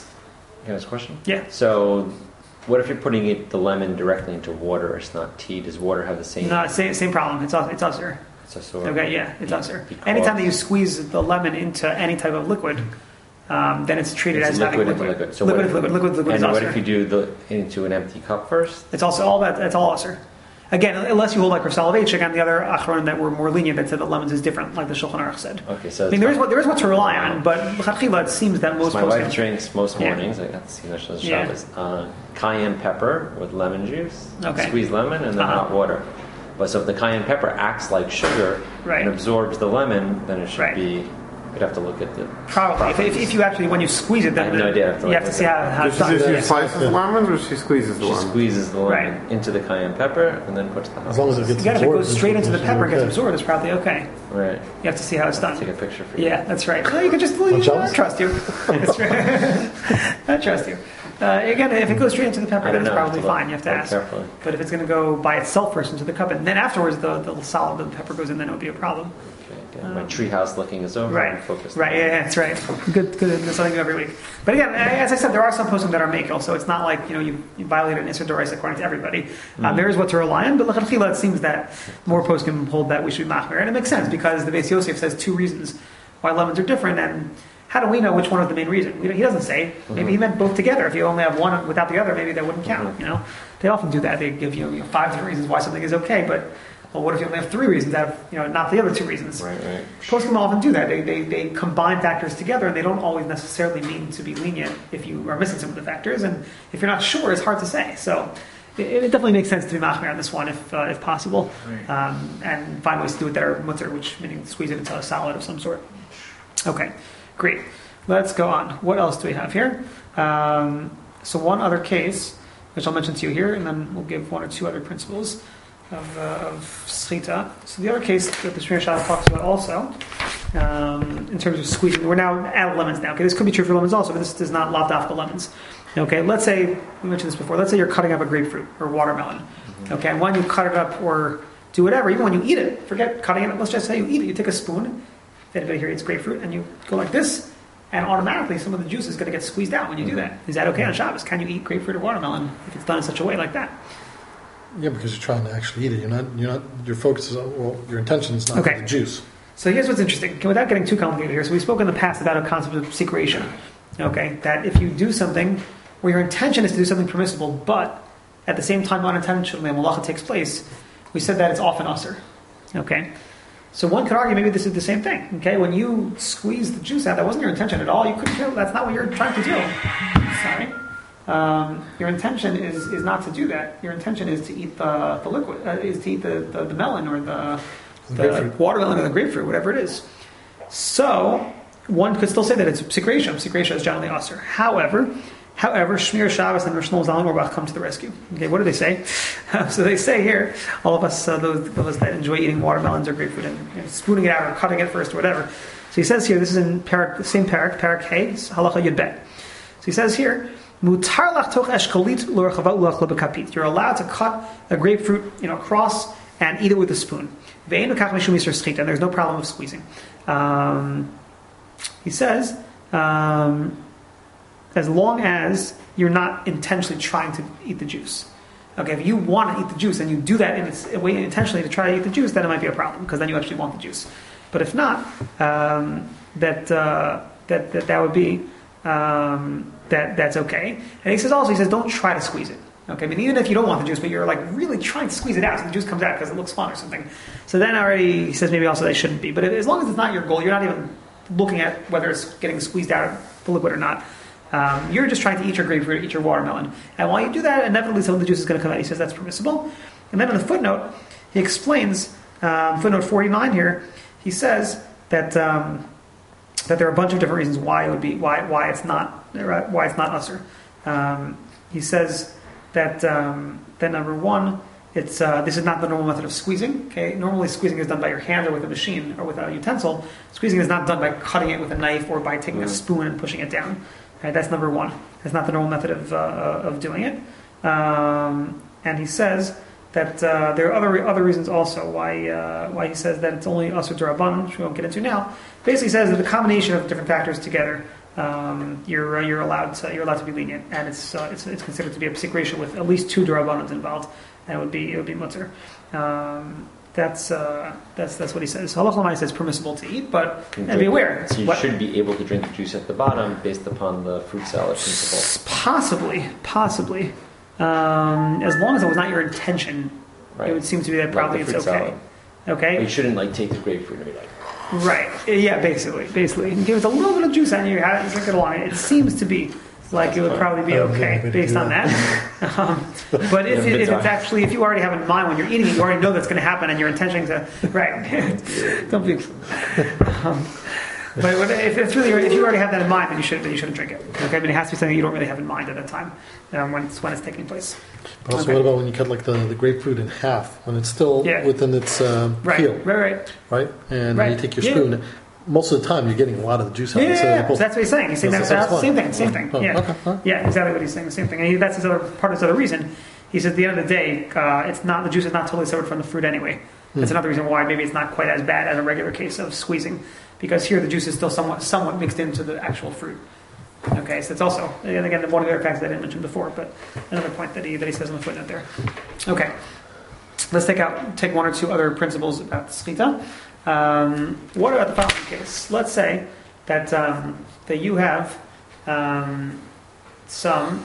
You have a question? Yeah. So, what if you're putting it, the lemon directly into water? It's not tea. Does water have the same? No, same same problem. It's us. It's usher. It's usher. Okay, yeah, it's usher. Because anytime that you squeeze the lemon into any type of liquid, um, then it's treated it's as liquid having liquid. liquid. So liquid, if, liquid, liquid, liquid. And is what usher. if you do the into an empty cup first? It's also all that. It's all usher. Again, unless you hold like Rav Soloveitchik and the other Achronim that were more lenient that said that lemons is different, like the Shulchan Aruch said. Okay, so I mean, there is what there is what to rely on, but l'chadchila it seems that most. So my wife poskim- drinks most Yeah. mornings. I got to see Shabbos. Yeah. Uh, cayenne pepper with lemon juice. Okay. Squeeze lemon and then Uh-huh. hot water. But so if the cayenne pepper acts like sugar Right. and absorbs the lemon, then it should Right. be. You'd have to look at the. Probably. If, if, if you actually, when you squeeze it, then I have no the- idea. I have to you look have to at see it. how, how it's Does she, done. she Yeah. slices the lemons or she squeeses the She lemon? squeezes the lemon Right. into the cayenne pepper and then puts the hot. As long as it gets Again, if it absorbed goes straight into the it should pepper, be it gets okay. absorbed, it's probably okay. Right. You have to see how it's done. Take a picture for you. Yeah, that's right. Well, you can just, well, Want you know, I Shabbos? trust you. That's right. I trust you. Uh, again, if it goes straight into the pepper, I then don't it's know. probably Have to look fine. You have to very ask. carefully. But if it's going to go by itself first into the cup, and then afterwards the, the solid, the pepper goes in, then it would be a problem. Okay, yeah. My treehouse looking is over. Right. I'm focused. Right, yeah, yeah, that's right. Good, good. There's something new every week. But again, as I said, there are some posting that are makel, so it's not like you know you, you violated an Isser Dorais according to everybody. Mm-hmm. Um, there is what to rely on, but l'chadchila it seems that more posting hold that we should be machmir, and it makes sense because the Beis Yosef says two reasons why lemons are different, and how do we know which one is the main reason? We, he doesn't say. Maybe Mm-hmm. he meant both together. If you only have one without the other, maybe that wouldn't count. Mm-hmm. You know, they often do that. They give you, you know, five different reasons why something is okay, but well, what if you only have three reasons out of you know not the other two reasons? Right, right. Poskim often do that. They, they they combine factors together, and they don't always necessarily mean to be lenient if you are missing some of the factors. And if you're not sure, it's hard to say. So it, it definitely makes sense to be machmir on this one if uh, if possible, Right. um, and find ways to do it that are mutter, which meaning squeeze it into a salad of some sort. Okay, great. Let's go on. What else do we have here? Um, so one other case, which I'll mention to you here, and then we'll give one or two other principles of, uh, of schita. So the other case that the Shmir Shabbos talks about also, um, in terms of squeezing, we're now out of lemons now. Okay, this could be true for lemons also, but this is not lav dafka lemons. Okay, let's say, we mentioned this before, let's say you're cutting up a grapefruit or watermelon. Okay, and when you cut it up or do whatever, even when you eat it, forget cutting it, let's just say you eat it, you take a spoon, if anybody here eats grapefruit, and you go like this, and automatically some of the juice is going to get squeezed out when you do that. Is that okay on Shabbos? Can you eat grapefruit or watermelon if it's done in such a way like that? Yeah, because you're trying to actually eat it. You're not. You're not. Your focus is on, well. Your intention is not Okay. the juice. So here's what's interesting. Okay, without getting too complicated here, so we spoke in the past about a concept of secretion. Okay, that if you do something where your intention is to do something permissible, but at the same time unintentionally a malacha takes place, we said that it's often usher. Okay, so one could argue maybe this is the same thing. Okay, when you squeeze the juice out, that wasn't your intention at all. You couldn't do. That's not what you're trying to do. Sorry. Um, your intention is, is not to do that. Your intention is to eat the, the liquid, uh, is to eat the, the, the melon or the, The the grapefruit. watermelon or the grapefruit, whatever it is. So one could still say that it's psikration. Psikration is generally usher. However, however, Shmir Shabbos and Rosh Shlomo Zalman Auerbach come to the rescue. Okay, what do they say? So they say here, all of us, uh, those of us that enjoy eating watermelons or grapefruit and you know, spooning it out or cutting it first or whatever. So he says here, this is in parak, the same parak, parak Hey, halacha yud bet. So he says here, Mutar lach toch eshkolit lo rechavat lach lo bekapit. You're allowed to cut a grapefruit, you know, across and eat it with a spoon. Ve'enu kach mishum yisur schita, and there's no problem of squeezing. Um, he says, um, as long as you're not intentionally trying to eat the juice. Okay, if you want to eat the juice and you do that in a way intentionally to try to eat the juice, then it might be a problem because then you actually want the juice. But if not, um, that, uh, that that that would be. Um, that that's okay. And he says also, he says, don't try to squeeze it. Okay, I mean, even if you don't want the juice, but you're like really trying to squeeze it out, so the juice comes out because it looks fun or something. So then already, he says maybe also they shouldn't be. But as long as it's not your goal, you're not even looking at whether it's getting squeezed out of the liquid or not. Um, you're just trying to eat your grapefruit, eat your watermelon. And while you do that, inevitably some of the juice is going to come out. He says that's permissible. And then in the footnote, he explains, um, footnote forty-nine here, he says that um, that there are a bunch of different reasons why it would be why why it's not why it's not usher. Um, he says that um, that number one it's uh, this is not the normal method of squeezing. Okay, normally squeezing is done by your hand or with a machine or with a utensil. Squeezing is not done by cutting it with a knife or by taking a spoon and pushing it down. Okay, that's number one. That's not the normal method of uh, of doing it. Um, and he says that uh, there are other other reasons also why uh, why he says that it's only asur d'Rabbanan, which we won't get into now. Basically, says that the combination of different factors together, um, you're uh, you're allowed to, you're allowed to be lenient, and it's uh, it's it's considered to be a psik ratio with at least two d'Rabbanans involved, and it would be it would be mutter. Um, that's uh, that's that's what he says. Halacha l'maaseh says permissible to eat, but and be aware. So you what, should be able to drink the juice at the bottom based upon the fruit salad principle. Possibly, possibly. Um, as long as it was not your intention, Right. it would seem to be that Like probably the it's fruit okay. salad. Okay. But you shouldn't like take the grapefruit and be like, Right. Yeah, basically. Basically. Give it a little bit of juice and you have it, drink it along. It seems to be like it would probably be I don't think okay anybody based do on that. um, but if, Yeah, if it's but- actually, if you already have in mind when you're eating it, you already know that's going to happen and you're intentioning to, right. Don't be, um, but if it's really, if you already have that in mind, then you should, then you shouldn't drink it. Okay, but it has to be something you don't really have in mind at that time um, when it's when it's taking place. But also, Okay. what about when you cut like the, the grapefruit in half when it's still Yeah. within its uh, Right, peel, right, right. right? And Right. you take your Yeah. spoon. Most of the time, you're getting a lot of the juice out. Yeah, instead yeah, of yeah. the pulp. So that's what he's saying. He's saying That's- that's, that's that's the same fine. thing, same thing. Oh, Yeah, okay, all right. yeah, exactly what he's saying. The same thing. And he, that's his other part of his other reason. He says at the end of the day, uh, it's not the juice is not totally separate from the fruit anyway. That's another reason why maybe it's not quite as bad as a regular case of squeezing, because here the juice is still somewhat somewhat mixed into the actual fruit. Okay, so it's also, and again, one of the other facts that I didn't mention before, but another point that he that he says in the footnote there. Okay, let's take out take one or two other principles about schita. Um, what about the following case? Let's say that um, that you have um, some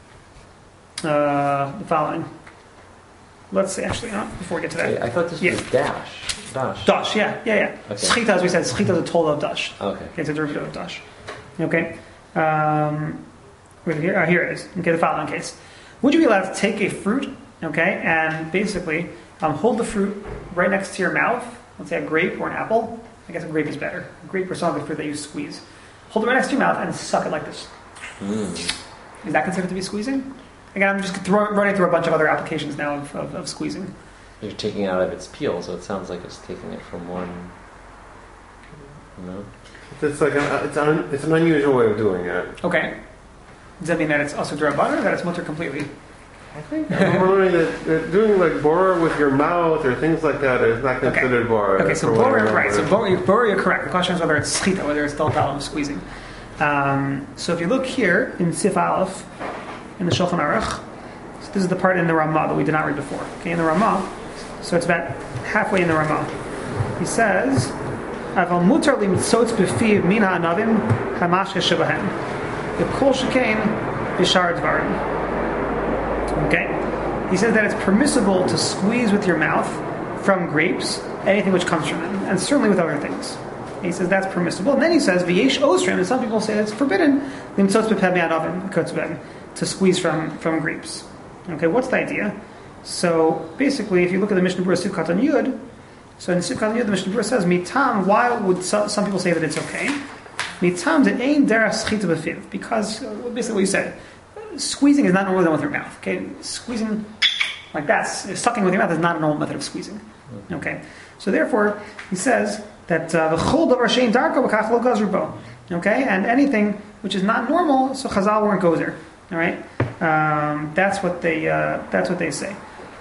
uh, the following. Let's say actually, uh, before we get to that, Wait, I thought this Yeah. was dash. Dash. dash. Yeah, yeah, yeah. Okay. Schita, as we said, schita is a toll of dash. Okay. It's a derivative of dash. Okay. Um, wait, here, uh, here it is. Okay, the following case. Would you be allowed to take a fruit, okay, and basically um, hold the fruit right next to your mouth? Let's say a grape or an apple. I guess a grape is better. A grape or some other fruit that you squeeze. Hold it right next to your mouth and suck it like this. Mm. Is that considered to be squeezing? Again, I'm just throw, running through a bunch of other applications now of, of, of squeezing. You're taking it out of its peel, so it sounds like it's taking it from one. You know? It's like a, it's an it's an unusual way of doing it. Okay. Does that mean that it's also drabana or that it's mutter completely? I think I'm learning that, that doing like bora with your mouth or things like that is not considered bora. Okay, so from what I bora, right? So remember. bora, bora, you're correct. The question is whether it's schita, whether it's daltal of squeezing. Um, so if you look here in Sif Aleph, in the Shulchan Aruch, so this is the part in the Ramah that we did not read before. Okay, in the Ramah, so it's about halfway in the Ramah. He says, "Aval mutar limtzotz b'fiv min ha'anavim hamashke shebahem, v'kol shekain b'shar dvarim." Okay, he says that it's permissible to squeeze with your mouth from grapes anything which comes from them, and certainly with other things. He says that's permissible, and then he says v'yesh osrim, and some people say it's forbidden limtzotz b'peh mi'anavim kotzben, to squeeze from from grapes. Okay, what's the idea? So basically, if you look at the Mishnah Berurah Sivkat on Yud, so in Sivkat on Yud, the Mishnah Berurah says mitam. Why would some, some people say that it's okay? Mitam de ein derech schita b'fiv, because uh, basically what you said. Squeezing is not normal with your mouth. Okay, squeezing like that, sucking with your mouth is not a normal method of squeezing. Okay, so therefore he says that the chol davar shein darko b'kach lo gazru bo. Okay, and anything which is not normal, so Chazal weren't gozer. All right, um, that's what they uh, that's what they say.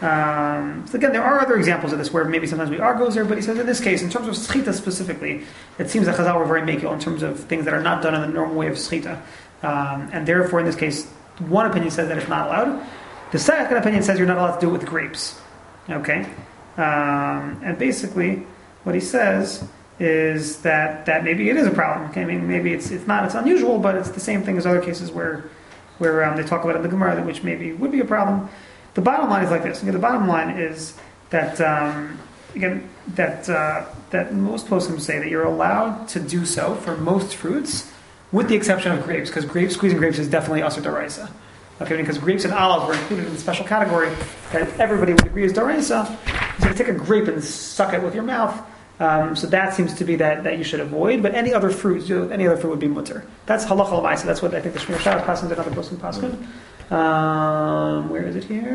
Um, so again, there are other examples of this where maybe sometimes we are gozer, but he says in this case, in terms of schita specifically, it seems that Chazal were very makil in terms of things that are not done in the normal way of schita, um, and therefore in this case. One opinion says that it's not allowed. The second opinion says you're not allowed to do it with grapes. Okay? Um, and basically, what he says is that, that maybe it is a problem. Okay? I mean, maybe it's it's not, it's unusual, but it's the same thing as other cases where where um, they talk about it in the Gemara, which maybe would be a problem. The bottom line is like this. Okay, the bottom line is that, um, again, that, uh, that most poskim say that you're allowed to do so for most fruits, with the exception of grapes, because grapes, squeezing grapes is definitely asur d'oraisa. Okay, because grapes and olives were included in the special category that everybody would agree is d'oraisa. So you take a grape and suck it with your mouth. Um, so that seems to be that, that you should avoid. But any other fruit, you know, any other fruit would be mutter. That's halacha l'maaseh. That's what I think the Shmir Shabbos passes and other poskim paskin. Um, where is it here?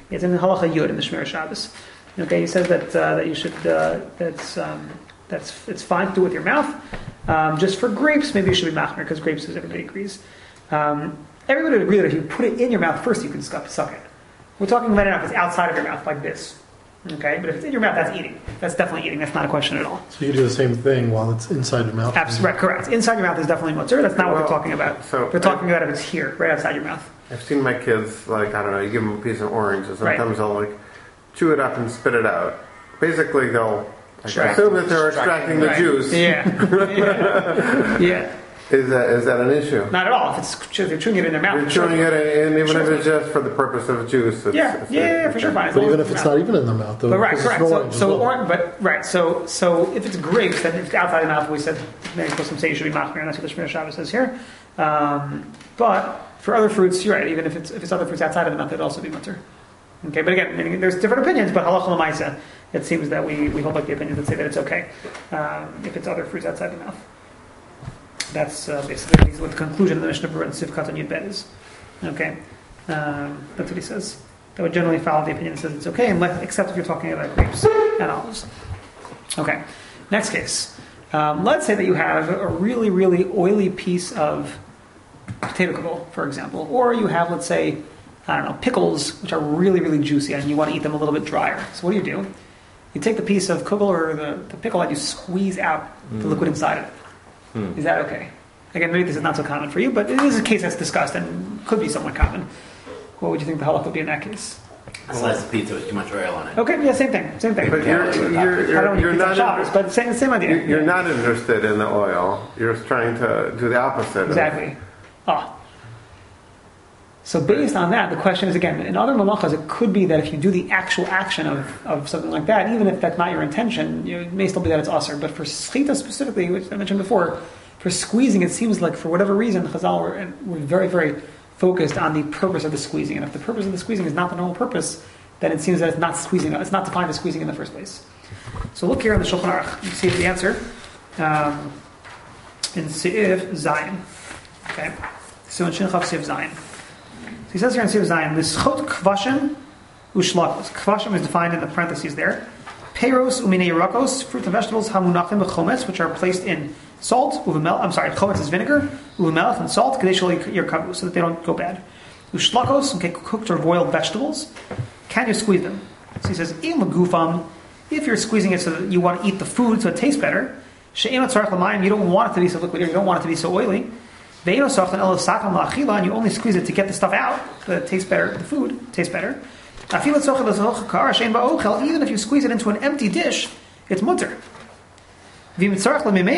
It's in Halacha Yud in the Shemir Shabbos. Okay, he says that uh, that you should uh, that's um, that's it's fine to do it with your mouth. Um, just for grapes, maybe you should be machmer because grapes, as everybody agrees. Um, everybody would agree that if you put it in your mouth first, you can suck, suck it. We're talking about it now if it's outside of your mouth, like this. Okay, but if it's in your mouth, that's eating. That's definitely eating. That's not a question at all. So you do the same thing while it's inside your mouth? Absolutely, right, correct. Inside your mouth is definitely mutter. That's not what Well, we're talking about. so we're talking about if it's here, right outside your mouth. I've seen my kids, like, I don't know, you give them a piece of orange, and Right. sometimes they'll, like, chew it up and spit it out. Basically, they'll like, Extract- assume that they're extracting the Right. juice. Yeah. yeah. yeah. Is that is that an issue? Not at all. If, it's, if they're chewing it in their mouth. You're for sure. chewing it, and even Sure. if it's just for the purpose of juice. It's, Yeah, it's, yeah, yeah, for sure, fine. As But long even as if it's mouth. not even in the mouth, though, But right, because it's correct. So, orange as so, well. or, but right. So, so if it's grapes, then if it's outside the mouth, we said many Muslims say you should be machmir, and that's what the Shemir Shabbos says here. Um, but for other fruits, you're right. Even if it's if it's other fruits outside of the mouth, it'd also be mutter. Okay, but again, meaning there's different opinions. But halacha l'maisa, it seems that we we hold like the opinions that say that it's okay um, if it's other fruits outside the mouth. That's uh, basically what the conclusion of the Mishnah Berurah and Sivkat and Yud Bet is. Okay, um, that's what he says. That would generally follow the opinion that says it's okay, unless, except if you're talking about grapes and olives. Okay, next case. Um, let's say that you have a really, really oily piece of potato kugel, for example, or you have, let's say, I don't know, pickles, which are really, really juicy, and you want to eat them a little bit drier. So what do you do? You take the piece of kugel or the, the pickle and you squeeze out mm. the liquid inside of it. Mm. Is that okay? Again, maybe this is not so common for you, but it is a case that's discussed and could be somewhat common. What would you think the halakha would be in that case? A slice of pizza with too much oil on it. Okay, yeah, same thing, same thing. But you're, you're, you're, I don't you're eat not Shabbos, but same, same idea. You're yeah. not interested in the oil. You're trying to do the opposite. Exactly. Ah. So based on that, the question is again, in other malachas, it could be that if you do the actual action of, of something like that, even if that's not your intention, you know, it may still be that it's asr. But for schita specifically, which I mentioned before, for squeezing, it seems like for whatever reason, Chazal were, were very, very focused on the purpose of the squeezing. And if the purpose of the squeezing is not the normal purpose, then it seems that it's not squeezing. It's not defined as squeezing in the first place. So look here in the Shulchan Aruch. You see the answer um, in Seif Zayin. Okay, so in Shinchav Seif Zayin. So he says here in Seif Zayin, "Lischot kvashim ushlakos." Kvashim is defined in the parentheses there. Peiros umine yerakos, fruit and vegetables, hamunachim b'chometz, which are placed in salt, uvimel. I'm sorry, chometz is vinegar, uvimelech and salt, kadeshal yerkavu, so that they don't go bad. Ushlakos, okay, cooked or boiled vegetables. Can you squeeze them? So he says, "Im gufam." If you're squeezing it so that you want to eat the food so it tastes better, she'enot tzarich l'mayim, you don't want it to be so liquid, or you don't want it to be so oily. Ve'enot soften el sakam la'achila, and you only squeeze it to get the stuff out so that it tastes better. The food tastes better. Even if you squeeze it into an empty dish, it's mutter. If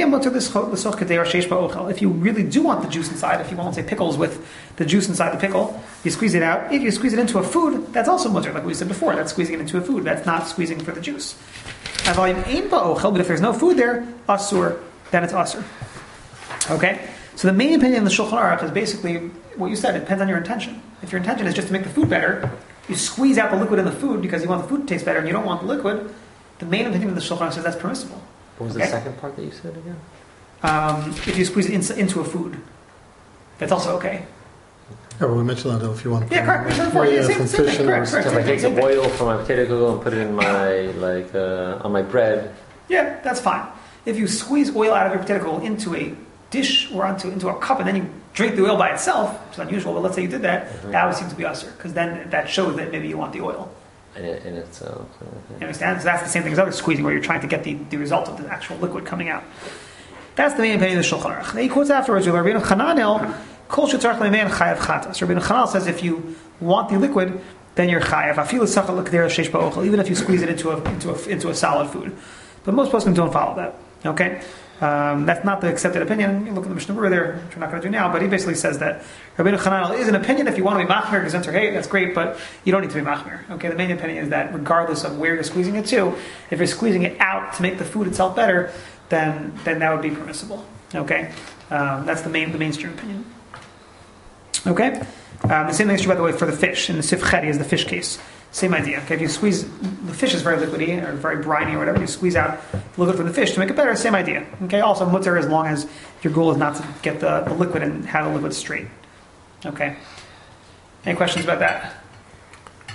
you really do want the juice inside, if you want to say pickles with the juice inside the pickle, you squeeze it out. If you squeeze it into a food, that's also mutter, like we said before. That's squeezing it into a food. That's not squeezing for the juice. But if there's no food there, asur, then it's asur. Okay? So the main opinion in the Shulchan Aruch is basically what you said. It depends on your intention. If your intention is just to make the food better, you squeeze out the liquid in the food because you want the food to taste better and you don't want the liquid, the main opinion of the Shulchan Aruch says that's permissible. What was okay? the second part that you said again? Um, if you squeeze it in, into a food, that's also okay. Yeah, well, we mentioned that if you want to. Yeah, correct. Sure, yeah, yeah, same, from same fish thing. Correct, and correct. So if I take Same some thing. oil from my potato kugel and put it in my like uh, on my bread. Yeah, that's fine. If you squeeze oil out of your potato kugel into a dish or onto into a cup and then you drink the oil by itself, it's unusual, but let's say you did that, mm-hmm. that would seem to be usher, because then that shows that maybe you want the oil. In, it, in itself. Okay. You understand? So that's the same thing as other squeezing, where you're trying to get the, the result of the actual liquid coming out. That's the main opinion of the Shulchan Aruch. Then he quotes afterwards, Rabbeinu Chananel, Kol shetzarech lemein chayav chatas. Rabbeinu Chananel says if you want the liquid, then you're chayav. Afilu sachal l'kdera sheish ba'ochel, even if you squeeze it into a into a into a solid food. But most poskim don't follow that. Okay. Um, that's not the accepted opinion. You look at the Mishnah Berurah there, which we're not going to do now, but he basically says that Rabbeinu Chananel is an opinion. If you want to be machmer, gesenter, hey, that's great, but you don't need to be machmer. Okay, the main opinion is that regardless of where you're squeezing it to, if you're squeezing it out to make the food itself better, then then that would be permissible. Okay, um, that's the main the mainstream opinion. Okay, um, the same thing is true, by the way, for the fish in the Sif Chedi is the fish case. Same idea. Okay, if you squeeze, the fish is very liquidy or very briny or whatever, you squeeze out the liquid from the fish to make it better, same idea. Okay, also mutter as long as your goal is not to get the, the liquid and have the liquid straight. Okay. Any questions about that?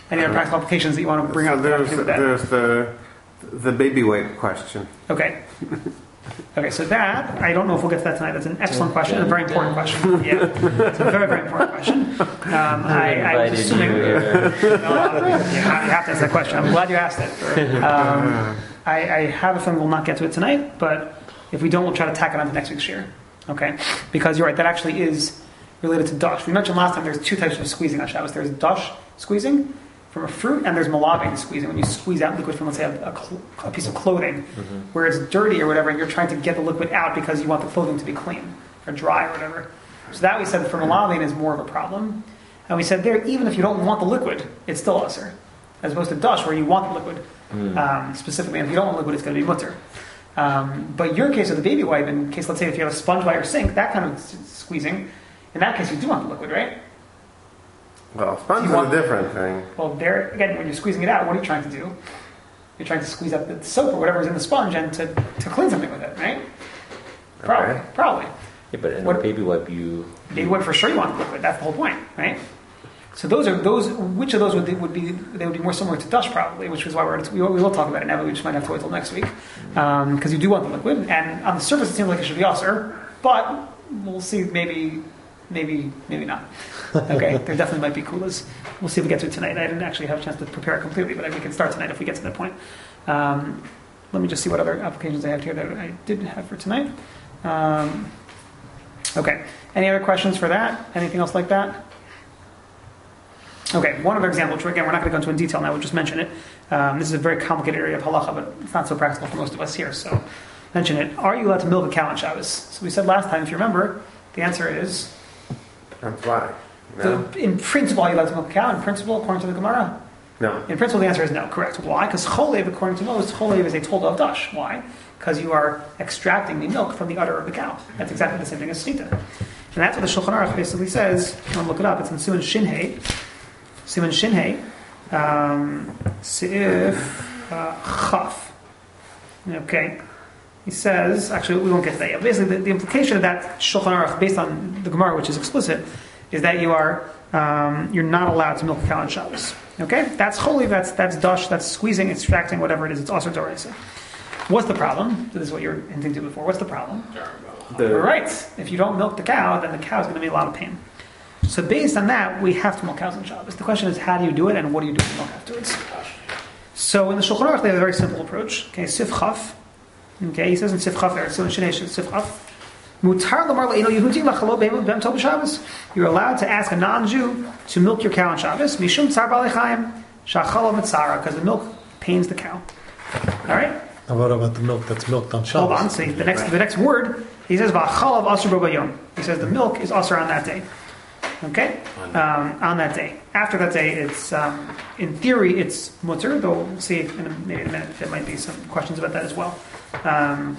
Any other practical applications that you want to bring So up? there's, with that? there's the the baby weight question. Okay. Okay, so that, I don't know if we'll get to that tonight. That's an excellent question, a very important question. Yeah, it's a very, very important question. Um, I, I was Invited assuming you you here. have, you have to ask that question. I'm glad you asked it. Um, I, I have a feeling we'll not get to it tonight, but if we don't, we'll try to tack it on to next week's share. Okay? Because you're right, that actually is related to dash. We mentioned last time there's two types of squeezing on Shabbos. There's dash squeezing from a fruit, and there's malavin squeezing, when you squeeze out liquid from, let's say, a, a, cl- a piece of clothing, mm-hmm. where it's dirty or whatever, and you're trying to get the liquid out because you want the clothing to be clean or dry or whatever. So that we said for malavin is more of a problem. And we said there, even if you don't want the liquid, it's still usher, as opposed to dash, where you want the liquid mm. um, specifically. And if you don't want liquid, it's going to be mutter. Um, but your case of the baby wipe, in case, let's say, if you have a sponge by your sink, that kind of squeezing, in that case, you do want the liquid, right? Well, sponge is a different thing. Well, there again, when you're squeezing it out, what are you trying to do? You're trying to squeeze out the soap or whatever's in the sponge and to, to clean something with it, right? Probably, Okay. probably. Yeah, but in What- a baby wipe, you. Baby wipe for sure you want the liquid. That's the whole point, right? So those are those. Which of those would, would be? They would be more similar to dush probably, which is why we're we, we will talk about it now. But we just might have to wait till next week because um, you do want the liquid, and on the surface it seems like it should be usher, but we'll see. Maybe, maybe, maybe not. Okay, there definitely might be kulas. We'll see if we get to it tonight. I didn't actually have a chance to prepare it completely, but we can start tonight if we get to that point. Um, let me just see what other applications I have here that I did have for tonight. Um, okay, any other questions for that? Anything else like that? Okay, one other example, which again, we're not going to go into in detail now, we'll just mention it. Um, this is a very complicated area of halacha, but it's not so practical for most of us here, so mention it. Are you allowed to milk a cow on Shabbos? So we said last time, if you remember, the answer is... That's why. No? The, in principle, are you allowed to milk a cow? In principle, according to the Gemara? No. In principle, the answer is no, correct. Why? Because cholev, according to Moses, cholev is a tolda of dash. Why? Because you are extracting the milk from the udder of the cow. That's exactly the same thing as shtita. And that's what the Shulchan Aruch basically says. I'm going to look it up. It's in Siman Shinhei. Siman Shinhei. Um, Seif uh, Chaf. Okay. He says, actually, we won't get to that yet. Basically, the, the implication of that Shulchan Aruch, based on the Gemara, which is explicit, is that you are um, you're not allowed to milk a cow on Shabbos. Okay, that's holy. That's that's dash. That's squeezing, extracting, whatever it is. It's also doraisa. What's the problem? This is what you're hinting to before. What's the problem? The, Right. If you don't milk the cow, then the cow is going to be in a lot of pain. So based on that, we have to milk cows on Shabbos. The question is, how do you do it, and what do you do with milk afterwards? So in the Shulchan Aruch, they have a very simple approach. Okay, sif chaf. Okay, he says in sif chaf there. So in Shnei sif chaf. Mutar lamar le'ino Yehudi lachalo b'em tov b'Shabbos. You're allowed to ask a non-Jew to milk your cow on Shabbos. Mishum tzar b'alei chaim shachalo mitzara, because the milk pains the cow. All right. And what about the milk that's milked on Shabbos? Hold on. See the next the next word. He says v'achalav asur bo bayom. He says the milk is asur on that day. Okay, um, on that day. After that day, it's um, in theory it's mutter. Though we'll see in a, maybe in a minute there might be some questions about that as well. Um,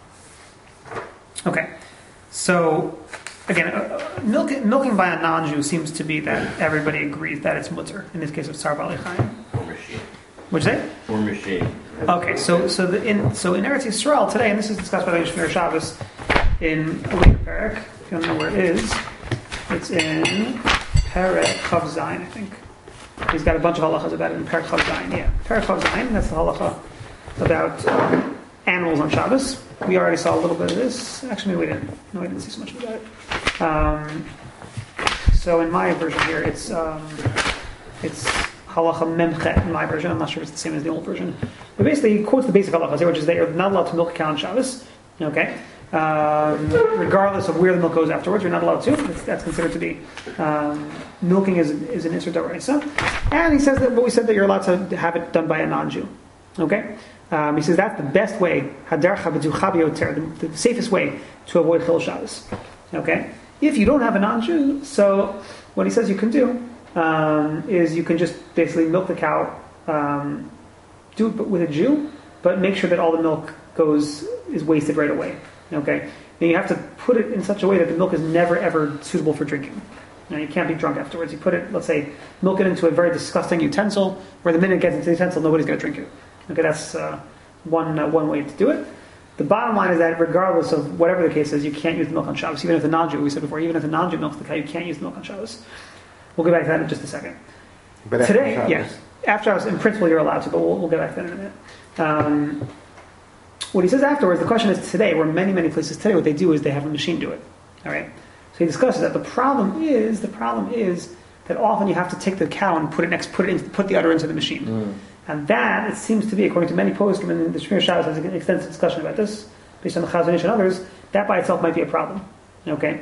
okay. So, again, uh, milk, milking by a non-Jew seems to be that everybody agrees that it's mutter, in this case of Tsar Bali Chaim. Or machine. What'd you say? Or machine. Okay, so so the, in so in Eretz Yisrael today, and this is discussed by the Shmir Shabbos in a later parak, if you don't know where it is, it's in Perek Chav Zayin, I think. He's got a bunch of halachas about it in Perek Chav Zayin, yeah. Perek Chav Zayin, that's the halacha about um, animals on Shabbos. We already saw a little bit of this. Actually, we didn't. No, we didn't see so much about it. Um, so in my version here, it's um, it's halacha memchet in my version. I'm not sure if it's the same as the old version. But basically, he quotes the basic halachas here, which is that you're not allowed to milk a cow on Shabbos. Okay, um, regardless of where the milk goes afterwards, you're not allowed to. That's, that's considered to be um, milking is is an isur d'oraisa. And he says that, but we said that you're allowed to have it done by a non-Jew. Okay. Um, he says that's the best way, the, the safest way to avoid Chil Shabbos. Okay? If you don't have a non-Jew, so what he says you can do um, is you can just basically milk the cow, um, do it with a Jew, but make sure that all the milk goes is wasted right away. Okay? And you have to put it in such a way that the milk is never ever suitable for drinking. Now, you can't be drunk afterwards. You put it, let's say, milk it into a very disgusting utensil, where the minute it gets into the utensil, nobody's going to drink it. Okay, that's uh, one uh, one way to do it. The bottom line is that regardless of whatever the case is, you can't use the milk on Shabbos. Even if the non-Jew, we said before, even if the non-Jew milks the cow, you can't use the milk on Shabbos. We'll get back to that in just a second. But after Today, Shabbos. yes. After Shabbos, in principle, you're allowed to, but we'll, we'll get back to that in a minute. Um, what he says afterwards, the question is today, where many, many places today, what they do is they have a machine do it. All right. So he discusses that. The problem is, the problem is that often you have to take the cow and put it next, put it in, put the udder into the machine. Mm. And that, it seems to be, according to many poskim, and the Shmir Shabbos has an extensive discussion about this, based on the Chazon Ish and others, that by itself might be a problem. Okay?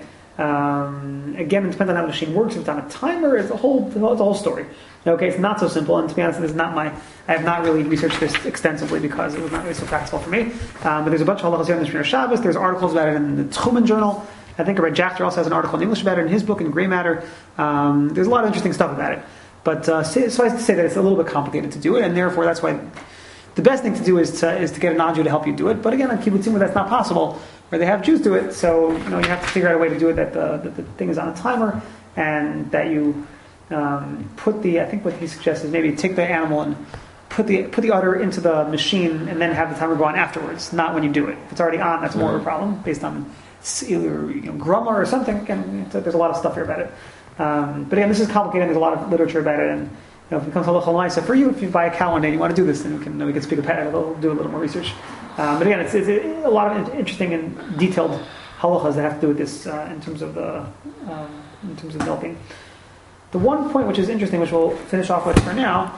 Um, again, it depends on how the machine works. If it's on a timer, it's a whole, it's a whole story. Okay, it's not so simple, and to be honest, this is not my, I have not really researched this extensively because it was not really so practical for me. Um, but there's a bunch of halachas here in the Shmir Shabbos. There's articles about it in the Tchumen Journal. I think Rabbi Jachter also has an article in English about it in his book, in Gray Matter. Um, there's a lot of interesting stuff about it. But uh, suffice to say that it's a little bit complicated to do it, and therefore that's why the best thing to do is to is to get a non-Jew to help you do it. But again, on kibbutzim where that's not possible, where they have Jews do it, so you know you have to figure out a way to do it that the, that the thing is on a timer, and that you um, put the I think what he suggests is maybe take the animal and put the put the udder into the machine, and then have the timer go on afterwards, not when you do it. If it's already on, that's more of a problem based on either you know, grumma or something. Again, there's a lot of stuff here about it. Um, but again, this is complicated. There's a lot of literature about it, and you know, if it becomes halacha l'maisa for you, if you buy a cow one day and you want to do this, then we can we can speak about it. We'll do a little more research. Um, but again, it's, it's a lot of interesting and detailed halachas that have to do with this uh, in terms of the um, in terms of milking. The one point which is interesting, which we'll finish off with for now,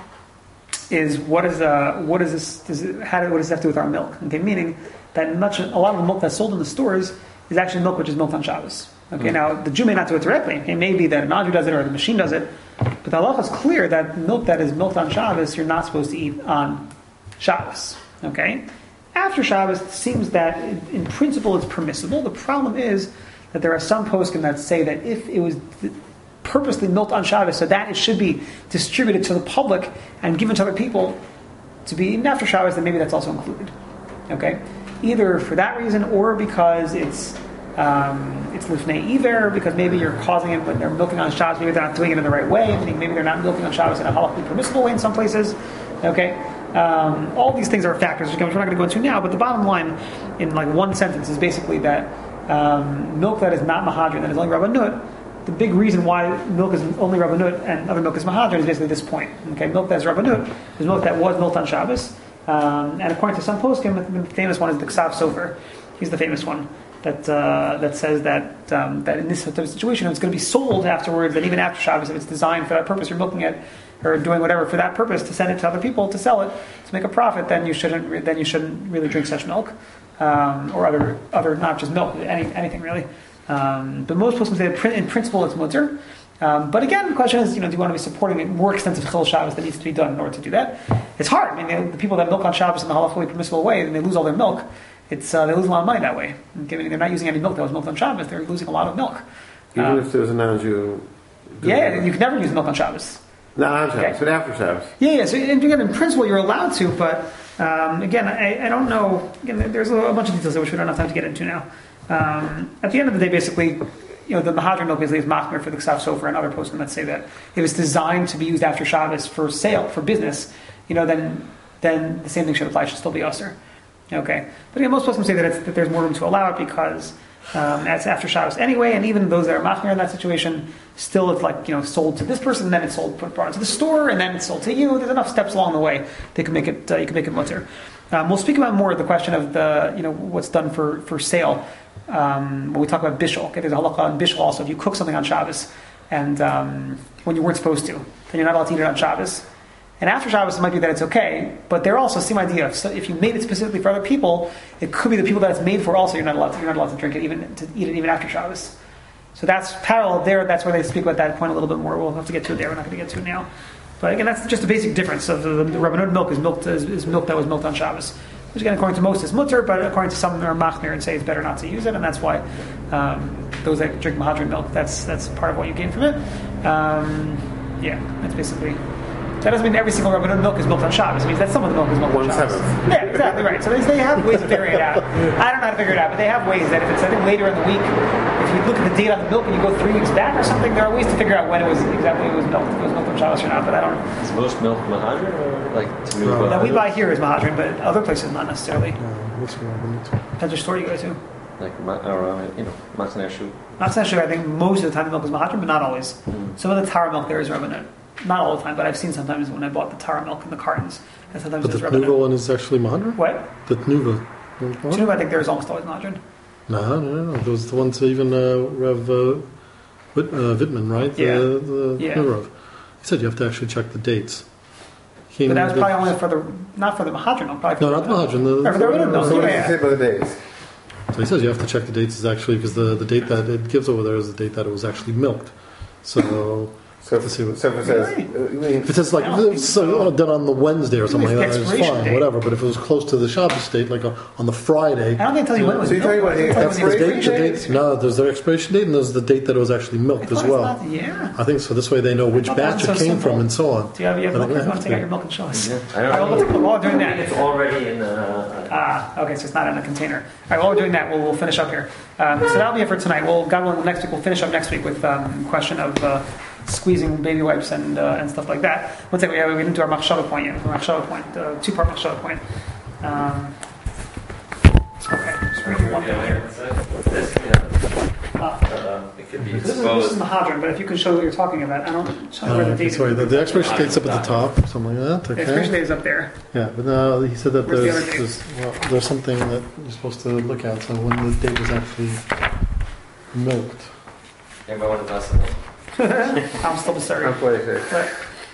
is what is uh, what is this? Does it, how do, what does this have to do with our milk? Okay, meaning that much a lot of the milk that's sold in the stores is actually milk which is milked on Shabbos. Okay, now the Jew may not do it directly. It may be that a non-Jew does it or the machine does it, but the halacha is clear that milk that is milked on Shabbos, you're not supposed to eat on Shabbos. Okay, after Shabbos, it seems that in principle it's permissible. The problem is that there are some poskim that say that if it was purposely milked on Shabbos, so that it should be distributed to the public and given to other people to be eaten after Shabbos, then maybe that's also included. Okay, either for that reason or because it's Um, it's lifnei iver, because maybe you're causing it when they're milking on Shabbos, maybe they're not doing it in the right way, meaning maybe they're not milking on Shabbos in a halachically permissible way in some places. Okay, um, all these things are factors which we're not going to go into now, but the bottom line in like one sentence is basically that um, milk that is not mahadrin, that is only rabbanut, the big reason why milk is only rabbanut and other milk is mahadrin is basically this point. Okay, milk that is rabbanut is milk that was milked on Shabbos, um, and according to some poskim, the famous one is the Ksav Sofer. He's the famous one. That uh, that says that um, that in this type of situation, if it's going to be sold afterwards, and even after Shabbos, if it's designed for that purpose, you're milking it or doing whatever for that purpose to send it to other people to sell it to make a profit, then you shouldn't re- then you shouldn't really drink such milk um, or other other not just milk, any, anything really. Um, but most people say that in principle it's mutter. Um, but again, the question is, you know, do you want to be supporting a more extensive chil Shabbos that needs to be done in order to do that? It's hard. I mean, they, the people that milk on Shabbos in the halachically permissible way, and they lose all their milk. It's uh, they lose a lot of money that way. Given they're not using any milk that was milked on Shabbos, they're losing a lot of milk. Even um, if there's a non-Jew. Yeah, you can never use milk on Shabbos. Not on Shabbos, Okay. but after Shabbos. Yeah, yeah. So and again, in principle, you're allowed to, but um, again, I, I don't know. Again, there's a bunch of details there which we don't have time to get into now. Um, at the end of the day, basically, you know, the mahadrin milk basically is machmir for the Ksav Sofer and other poskim that say that if it's designed to be used after Shabbos for sale, for business, you know, then then the same thing should apply. It should still be usher. Okay, but again, most poskim say that, it's, that there's more room to allow it because um, it's after Shabbos anyway, and even those that are machmir in that situation, still it's like, you know, sold to this person, and then it's sold put brought to the store, and then it's sold to you. There's enough steps along the way they can make it. Uh, you can make it mutter. Um, we'll speak about more of the question of the, you know, what's done for for sale um, when we talk about bishul. Okay, there's a halakha on bishul also. If you cook something on Shabbos and um, when you weren't supposed to, then you're not allowed to eat it on Shabbos. And after Shabbos, it might be that it's okay, but they're also same idea. So if you made it specifically for other people, it could be the people that it's made for also. You're not allowed to, you're not allowed to drink it, even to eat it even after Shabbos. So that's parallel there. That's where they speak about that point a little bit more. We'll have to get to it there. We're not going to get to it now. But again, that's just a basic difference of the, the rabbanut milk is milk is, is milk that was milked on Shabbos. Which again, according to most, is mutter, but according to some, are machmir and say it's better not to use it, and that's why um, those that drink mahadrin milk, that's that's part of what you gain from it. Um, yeah, that's basically. That doesn't mean every single rabbanut milk is milked on Shabbos. It means that some of the milk is milked One on Shabbos. seventh. Yeah, exactly right. So they, they have ways of figuring it out. I don't know how to figure it out, but they have ways that if it's I think later in the week, if you look at the date on the milk and you go three weeks back or something, there are ways to figure out when it was exactly it was milked. If it was milked on Shabbos or not, but I don't. Is most milk mahadrin or like to move? No. That we buy here is mahadrin, but other places not necessarily. Uh, what's the rabbanut? Depends which store you go to. Like ma- or uh, you know, matzaner shu. Not necessarily. I think most of the time the milk is mahadrin, but not always. Mm. Some of the tower milk there is rabbanut. not all the time, but I've seen sometimes when I bought the Tara milk in the cartons, and sometimes But the it's rubbing Tnuva it. one is actually Mahadran? What? The Tnuva. Tnuva, I think there's almost always Mahadran. No, no, no, no. Those are the ones that even uh, Rev uh, Whit, uh, Wittman, right? Yeah. The, the Yeah. Tnuva. He said you have to actually check the dates. He But that was the- probably only for the, not for the Mahadran milk, probably for No, not the Mahadran. The, Or for the Ritter milk, So what yeah, does it say about the days? So he says you have to check the dates is actually because the, the date that it gives over there is the date that it was actually milked. So So if, Let's see what- so if it says, Really? uh, you mean, if it's like I don't think it's so. uh, done on the Wednesday or something It's like the that, it's expiration fine, date. whatever. But if it was close to the Shabbos date, like uh, on the Friday, I don't think they tell you when it was So you milked. tell you what They the tell you when the the expiration date, the expiration date, no, there's the expiration date and there's the date that it was actually I milked thought as it's well. not- yeah. I think so. This way they know which I thought that batch was it so came simple. from and so on. Do you have, you have I milk? think You they want have to take out to. your milk and show us? Yeah, I All don't right, well, know. let's, while we're doing that, It's already in the. Ah, okay, so it's not in a container. All right, while we're doing that, we'll, we'll finish up here. Um, so that'll be it for tonight. We'll, God willing, next week we'll finish up next week with um, question of uh, squeezing baby wipes and uh, and stuff like that. One second, we, have, we didn't do our machshava point yet. Machshava point, uh, two-part machshava point. Um, okay, just read one thing here. This, yeah. Ah, Uh, it could be this is this is exposed. Mahadran, but if you can show what you're talking about, I don't show Uh, where the okay, date sorry, is. the, the expiration date's up at the top, something like that. The expiration Okay. date is up there. Yeah, but no, he said that Where's the there's, other date? there's, well, there's something that you're supposed to look at. So when the date was actually milked. Everyone is awesome. I'm still sorry. I'm twenty-six. But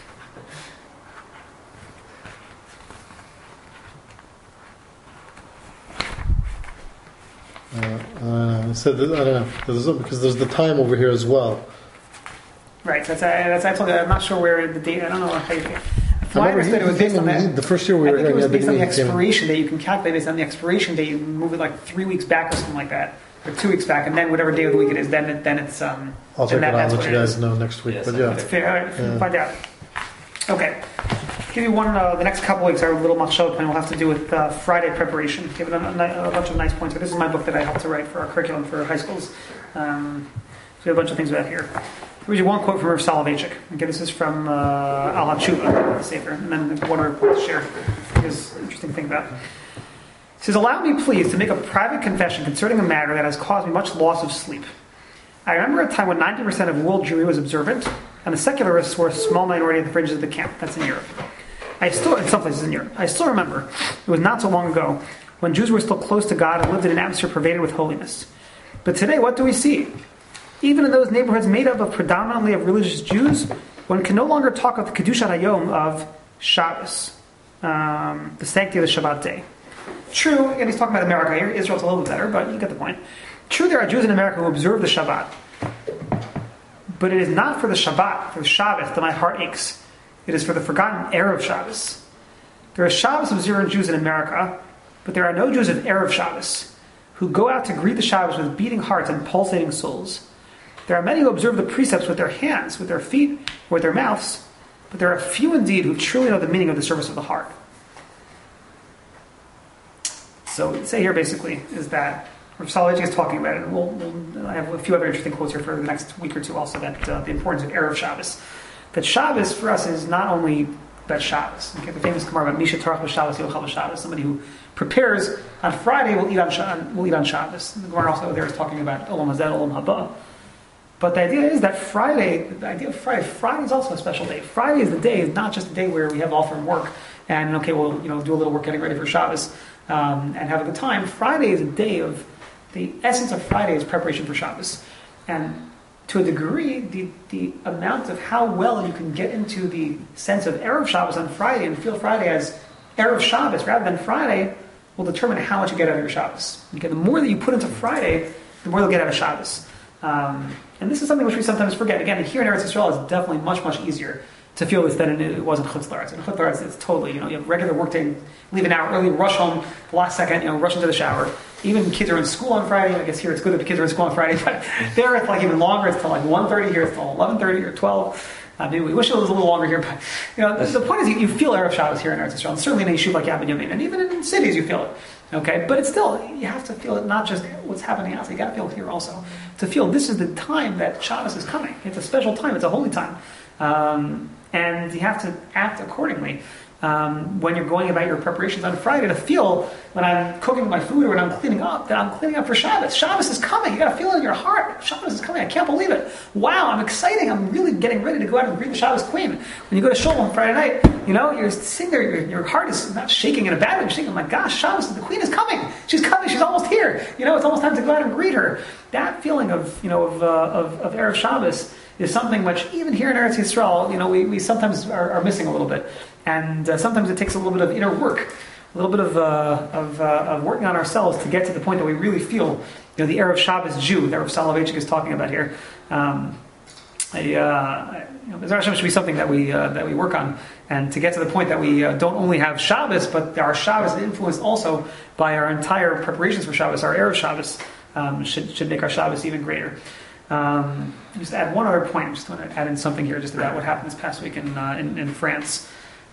Uh, uh, I said that, I don't know there's, because there's the time over here as well. right, that's that's I told you. I'm not sure where the date. I don't know how you. I Well, I remember he, understood it was he based came on in, he, that. the first year we I were think it here, was yeah, based on the beginning, he came in. expiration date. You can calculate based on the expiration date. You move it like three weeks back or something like that, or two weeks back, and then whatever day of the week it is, then it, then it's um. I'll check then it that- out and that's let you what it guys is. know next week. Yes, but I yeah, It's fair. All right, Yeah. find out. Okay. Give you one. Uh, the next couple weeks, our little machshava plan will have to do with uh, Friday preparation. Give it a, a, a bunch of nice points. This is my book that I helped to write for our curriculum for high schools. Um, so we have a bunch of things about here. I'll read you one quote from Rav Soloveitchik. Okay, this is from uh, Al HaTshuva, the Sefer, and then one other point to share. Here's an interesting thing about it. He says, "Allow me, please, to make a private confession concerning a matter that has caused me much loss of sleep. I remember a time when ninety percent of world Jewry was observant, and the secularists were a small minority at the fringes of the camp." That's in Europe. I still, in some places in Europe, I still remember, it was not so long ago, when Jews were still close to God and lived in an atmosphere pervaded with holiness. But today, what do we see? Even in those neighborhoods made up of predominantly of religious Jews, one can no longer talk of the Kedushat Hayom of Shabbos, um, the sanctity of the Shabbat day. True, and he's talking about America here. Israel's a little bit better, but you get the point. True, there are Jews in America who observe the Shabbat. But it is not for the Shabbat, for the Shabbos, that my heart aches. It is for the forgotten Erev Shabbos. There are Shabbos observant Jews in America, but there are no Jews of Erev Shabbos who go out to greet the Shabbos with beating hearts and pulsating souls. There are many who observe the precepts with their hands, with their feet, or with their mouths, but there are few indeed who truly know the meaning of the service of the heart. So what we say here basically is that Rav Soloveitchik is talking about it, and we'll, we'll, I have a few other interesting quotes here for the next week or two also, that uh, the importance of Erev Shabbos. That Shabbos for us is not only about Shabbos. Okay, the famous Gemara about Misha Tarach B'Shabbos Yochal B'Shabbos, somebody who prepares on Friday will eat on, Sha- will eat on Shabbos. The Gemara also there is talking about Olam Hazeh, Olam Haba. But the idea is that Friday, the idea of Friday, Friday is also a special day. Friday is the day, is not just a day where we have off from work and okay, we'll you know do a little work getting ready for Shabbos um, and have a good time. Friday is a day of, the essence of Friday is preparation for Shabbos. And to a degree, the, the amount of how well you can get into the sense of Erev Shabbos on Friday and feel Friday as Erev Shabbos rather than Friday will determine how much you get out of your Shabbos. Okay, the more that you put into Friday, the more you'll get out of Shabbos. Um, and this is something which we sometimes forget. Again, here in Eretz Yisrael, it's definitely much, much easier to feel this than it was in Chutz La'aretz. In Chutz La'aretz, it's totally, you know, you have regular work day, leave an hour early, rush home, the last second, you know, rush into the shower. Even kids are in school on Friday. I guess here it's good that the kids are in school on Friday, but there it's like even longer. It's till like one thirty. Here it's till eleven thirty or twelve. Uh, maybe we wish it was a little longer here, but you know, the, the point is you, you feel Erev Shabbos here in Eretz Yisrael. And certainly in a yeshiva like Yad Binyamin, and even in cities you feel it. Okay, but it's still, you have to feel it, not just what's happening outside. You got to feel it here also. To feel this is the time that Shabbos is coming. It's a special time. It's a holy time, um, and you have to act accordingly. um, when you're going about your preparations on Friday to feel when I'm cooking my food or when I'm cleaning up that I'm cleaning up for Shabbos. Shabbos is coming. You got to feel it in your heart. Shabbos is coming. I can't believe it. Wow, I'm exciting. I'm really getting ready to go out and greet the Shabbos queen. When you go to Shul on Friday night, you know, you're sitting there, your, your heart is not shaking in a bad way. You're shaking, oh my gosh, Shabbos, the queen is coming. She's coming. She's almost here. You know, it's almost time to go out and greet her. That feeling of, you know, of, uh, of, of Erev Shabbos is something which, even here in Eretz Yisrael, you know, we, we sometimes are, are missing a little bit. And uh, sometimes it takes a little bit of inner work, a little bit of, uh, of, uh, of working on ourselves to get to the point that we really feel, you know, the Erev Shabbos Jew that Rav Soloveitchik is talking about here. Um, I, uh, you know, Bezrat Hashem should be something that we uh, that we work on, and to get to the point that we uh, don't only have Shabbos, but our Shabbos is influenced also by our entire preparations for Shabbos. Our Erev Shabbos um, should should make our Shabbos even greater. Um, just add one other point. I just want to add in something here, just about what happened this past week in uh, in, in France.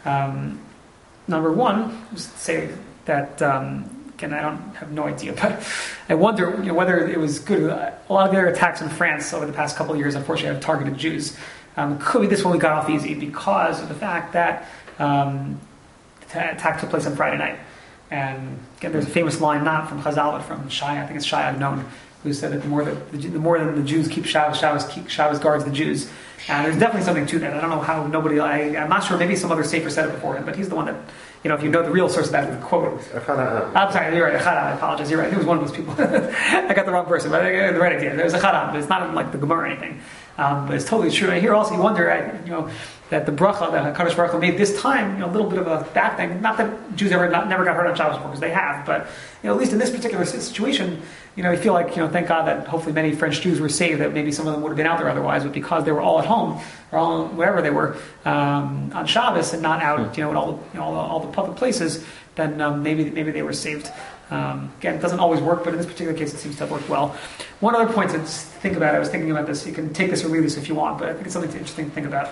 Um, number one, just say that. Um, Again, I don't have no idea, but I wonder, you know, whether it was good. A lot of the other attacks in France over the past couple of years, unfortunately, have targeted Jews. Um, could be this one we got off easy because of the fact that um, the attack took place on Friday night. And again, there's a famous line, not from Chazal, but from Shai, I think it's Shai Agnon, who said that the more that the, the more that the Jews keep Shabbos, Shabbos, keep, Shabbos guards the Jews. And there's definitely something to that. I don't know how nobody, I, I'm not sure, maybe some other safer said it before him, but he's the one that, you know, if you know the real source of that, the quote. I'm sorry, you're right, I apologize, you're right. He was one of those people. I got the wrong person, but I got the right idea. There's a Chadam, but it's not like the Gemara or anything. Um, but it's totally true. And here also you wonder, I, you know, that the bracha that HaKadosh Baruch Hu made this time, you know, a little bit of a bad thing. Not that Jews ever not, never got hurt on Shabbos before, because they have, but you know, at least in this particular situation, you know, you feel like, you know, thank God that hopefully many French Jews were saved. That maybe some of them would have been out there otherwise, but because they were all at home or all wherever they were um, on Shabbos and not out, you know, in all the, you know, all the, all the public places, then um, maybe maybe they were saved. Um, again, it doesn't always work, but in this particular case, it seems to have worked well. One other point to think about, I was thinking about this, you can take this or leave this if you want, but I think it's something interesting to think about.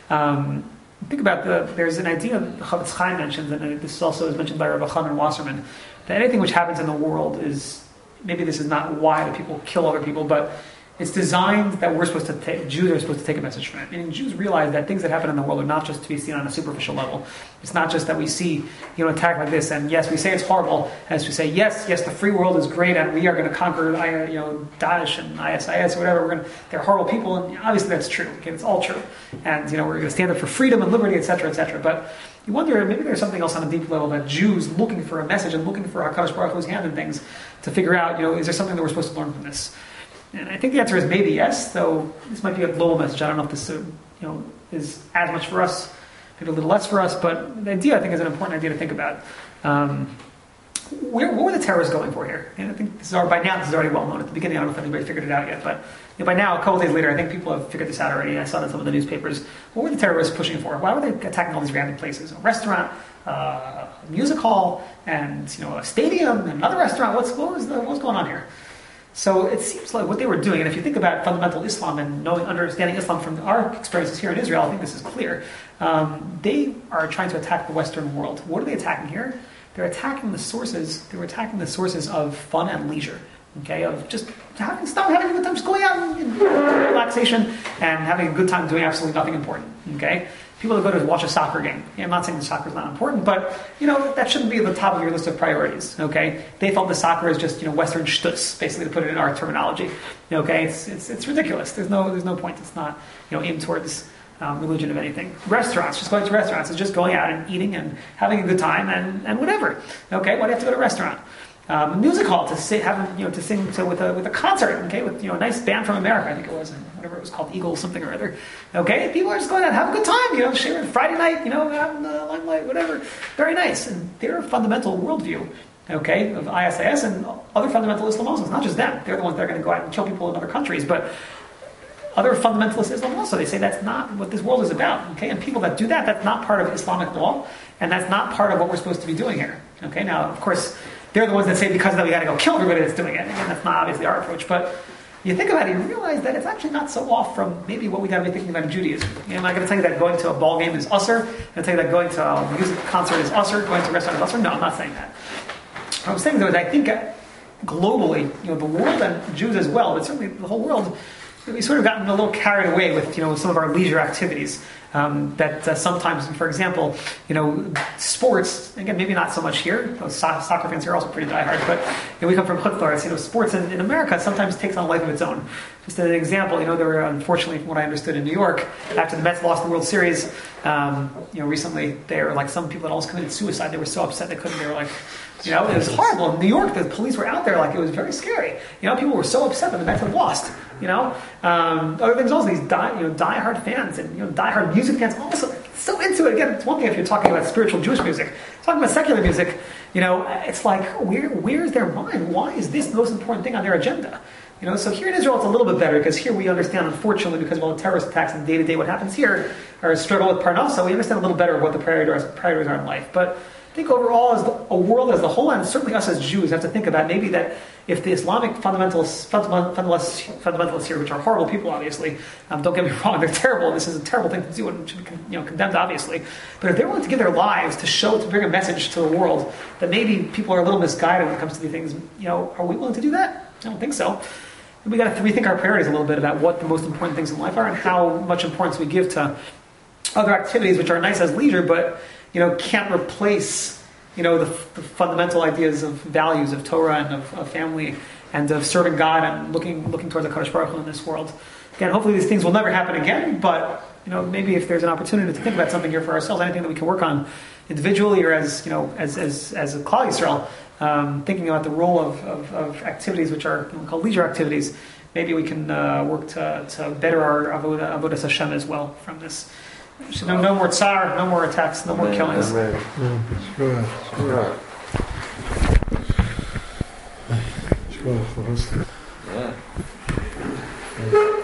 Um, think about the, there's an idea that Chavetz Chaim mentions, and this also is mentioned by Rabbi Chanan Wasserman, that anything which happens in the world is, maybe this is not why the people kill other people, but it's designed that we're supposed to take, Jews are supposed to take a message from it. Meaning Jews realize that things that happen in the world are not just to be seen on a superficial level. It's not just that we see, you know, an attack like this, and yes, we say it's horrible, as we say, yes, yes, the free world is great, and we are going to conquer, you know, Daesh and I S I S or whatever. We're going to, they're horrible people, and obviously that's true. Okay, it's all true, and you know, we're going to stand up for freedom and liberty, et cetera, et cetera. But you wonder, maybe there's something else on a deep level that Jews looking for a message and looking for HaKadosh Baruch Hu's hand in things to figure out, you know, is there something that we're supposed to learn from this? And I think the answer is maybe yes, though this might be a global message. I don't know if this uh, you know, is as much for us, maybe a little less for us, but the idea I think is an important idea to think about. Um, where, what were the terrorists going for here? And I think this is already, by now this is already well known. At the beginning, I don't know if anybody figured it out yet, but you know, by now, a couple days later, I think people have figured this out already. I saw it in some of the newspapers. What were the terrorists pushing for? Why were they attacking all these random places? A restaurant, uh, a music hall, and you know, a stadium, and another restaurant. What's what was the, what's going on here? So it seems like what they were doing, and if you think about fundamental Islam and knowing, understanding Islam from our experiences here in Israel, I think this is clear. Um, they are trying to attack the Western world. What are they attacking here? They're attacking the sources. They were attacking the sources of fun and leisure. Okay, of just having stop having a good time, just going out and, and relaxation and having a good time doing absolutely nothing important. Okay. People that go to watch a soccer game. Yeah, I'm not saying the soccer is not important, but you know that shouldn't be at the top of your list of priorities. Okay, they felt the soccer is just you know Western shtuts, basically to put it in our terminology. Okay, it's it's it's ridiculous. There's no there's no point. It's not you know aimed towards um, religion of anything. Restaurants, just going to restaurants is just going out and eating and having a good time and, and whatever. Okay, why do you have to go to a restaurant? Um, a music hall to sing, have you know to sing to, with a with a concert, okay, with you know a nice band from America, I think it was, and whatever it was called, Eagles something or other. Okay, people are just going out, have a good time, you know, sharing Friday night, you know, having the limelight, whatever, very nice. And their fundamental worldview, okay, of I S I S and other fundamental Islam also, it's not just them; they're the ones that are going to go out and kill people in other countries, but other fundamentalist Islam also, they say that's not what this world is about. Okay, and people that do that, that's not part of Islamic law, and that's not part of what we're supposed to be doing here. Okay, now of course. They're the ones that say because of that we got to go kill everybody that's doing it. Again, that's not obviously our approach, but you think about it, you realize that it's actually not so off from maybe what we got to be thinking about in Judaism. You know, I'm not going to tell you that going to a ball game is usher. I'm going to tell you that going to a music concert is usher. Going to a restaurant is usher. No, I'm not saying that. What I'm saying though is I think globally, you know, the world and Jews as well, but certainly the whole world, we sort of gotten a little carried away with, you know, some of our leisure activities. Um, that uh, sometimes, for example, you know, sports, again, maybe not so much here. Those so- soccer fans here are also pretty diehard, but you know, we come from Chutzlaritz, you know, sports in, in America sometimes takes on a life of its own. Just as an example, you know, there were, unfortunately, from what I understood in New York, after the Mets lost the World Series, um, you know, recently, they were like, some people had almost committed suicide. They were so upset they couldn't, they were like, you know, it was horrible. In New York, the police were out there, like, it was very scary. You know, people were so upset that the Mets had lost, you know. Um, other things also, these die, you know, diehard fans and, you know, diehard music fans also so into it. Again, it's one thing if you're talking about spiritual Jewish music. Talking about secular music, you know, it's like, where where's their mind? Why is this the most important thing on their agenda? You know, so here in Israel it's a little bit better because here we understand, unfortunately, because of all the terrorist attacks and day-to-day what happens here, our struggle with Parnassa, we understand a little better what the priorities, priorities are in life. But I think overall, as the, a world as a whole, and certainly us as Jews, have to think about maybe that if the Islamic fundamentalists, fundamentalists, fundamentalists here, which are horrible people, obviously, um, don't get me wrong, they're terrible. This is a terrible thing to do and should be, you know, condemned, obviously. But if they're willing to give their lives to show, to bring a message to the world that maybe people are a little misguided when it comes to these things, you know, are we willing to do that? I don't think so. We got to rethink our priorities a little bit about what the most important things in life are and how much importance we give to other activities, which are nice as leisure, but you know, can't replace, you know, the, the fundamental ideas of values of Torah and of, of family and of serving God and looking looking towards the Kadosh Baruch Hu in this world. Again, hopefully these things will never happen again, but you know, maybe if there's an opportunity to think about something here for ourselves, anything that we can work on individually or as you know, as as as a Klal Yisrael, um, thinking about the role of, of, of activities which are you know, called leisure activities, maybe we can uh, work to, to better our avodah, avodas Hashem as well from this. So no, no more tsar, no more attacks, no more killings. Amen. Yeah, sure, Yeah. sure, for us. Yeah.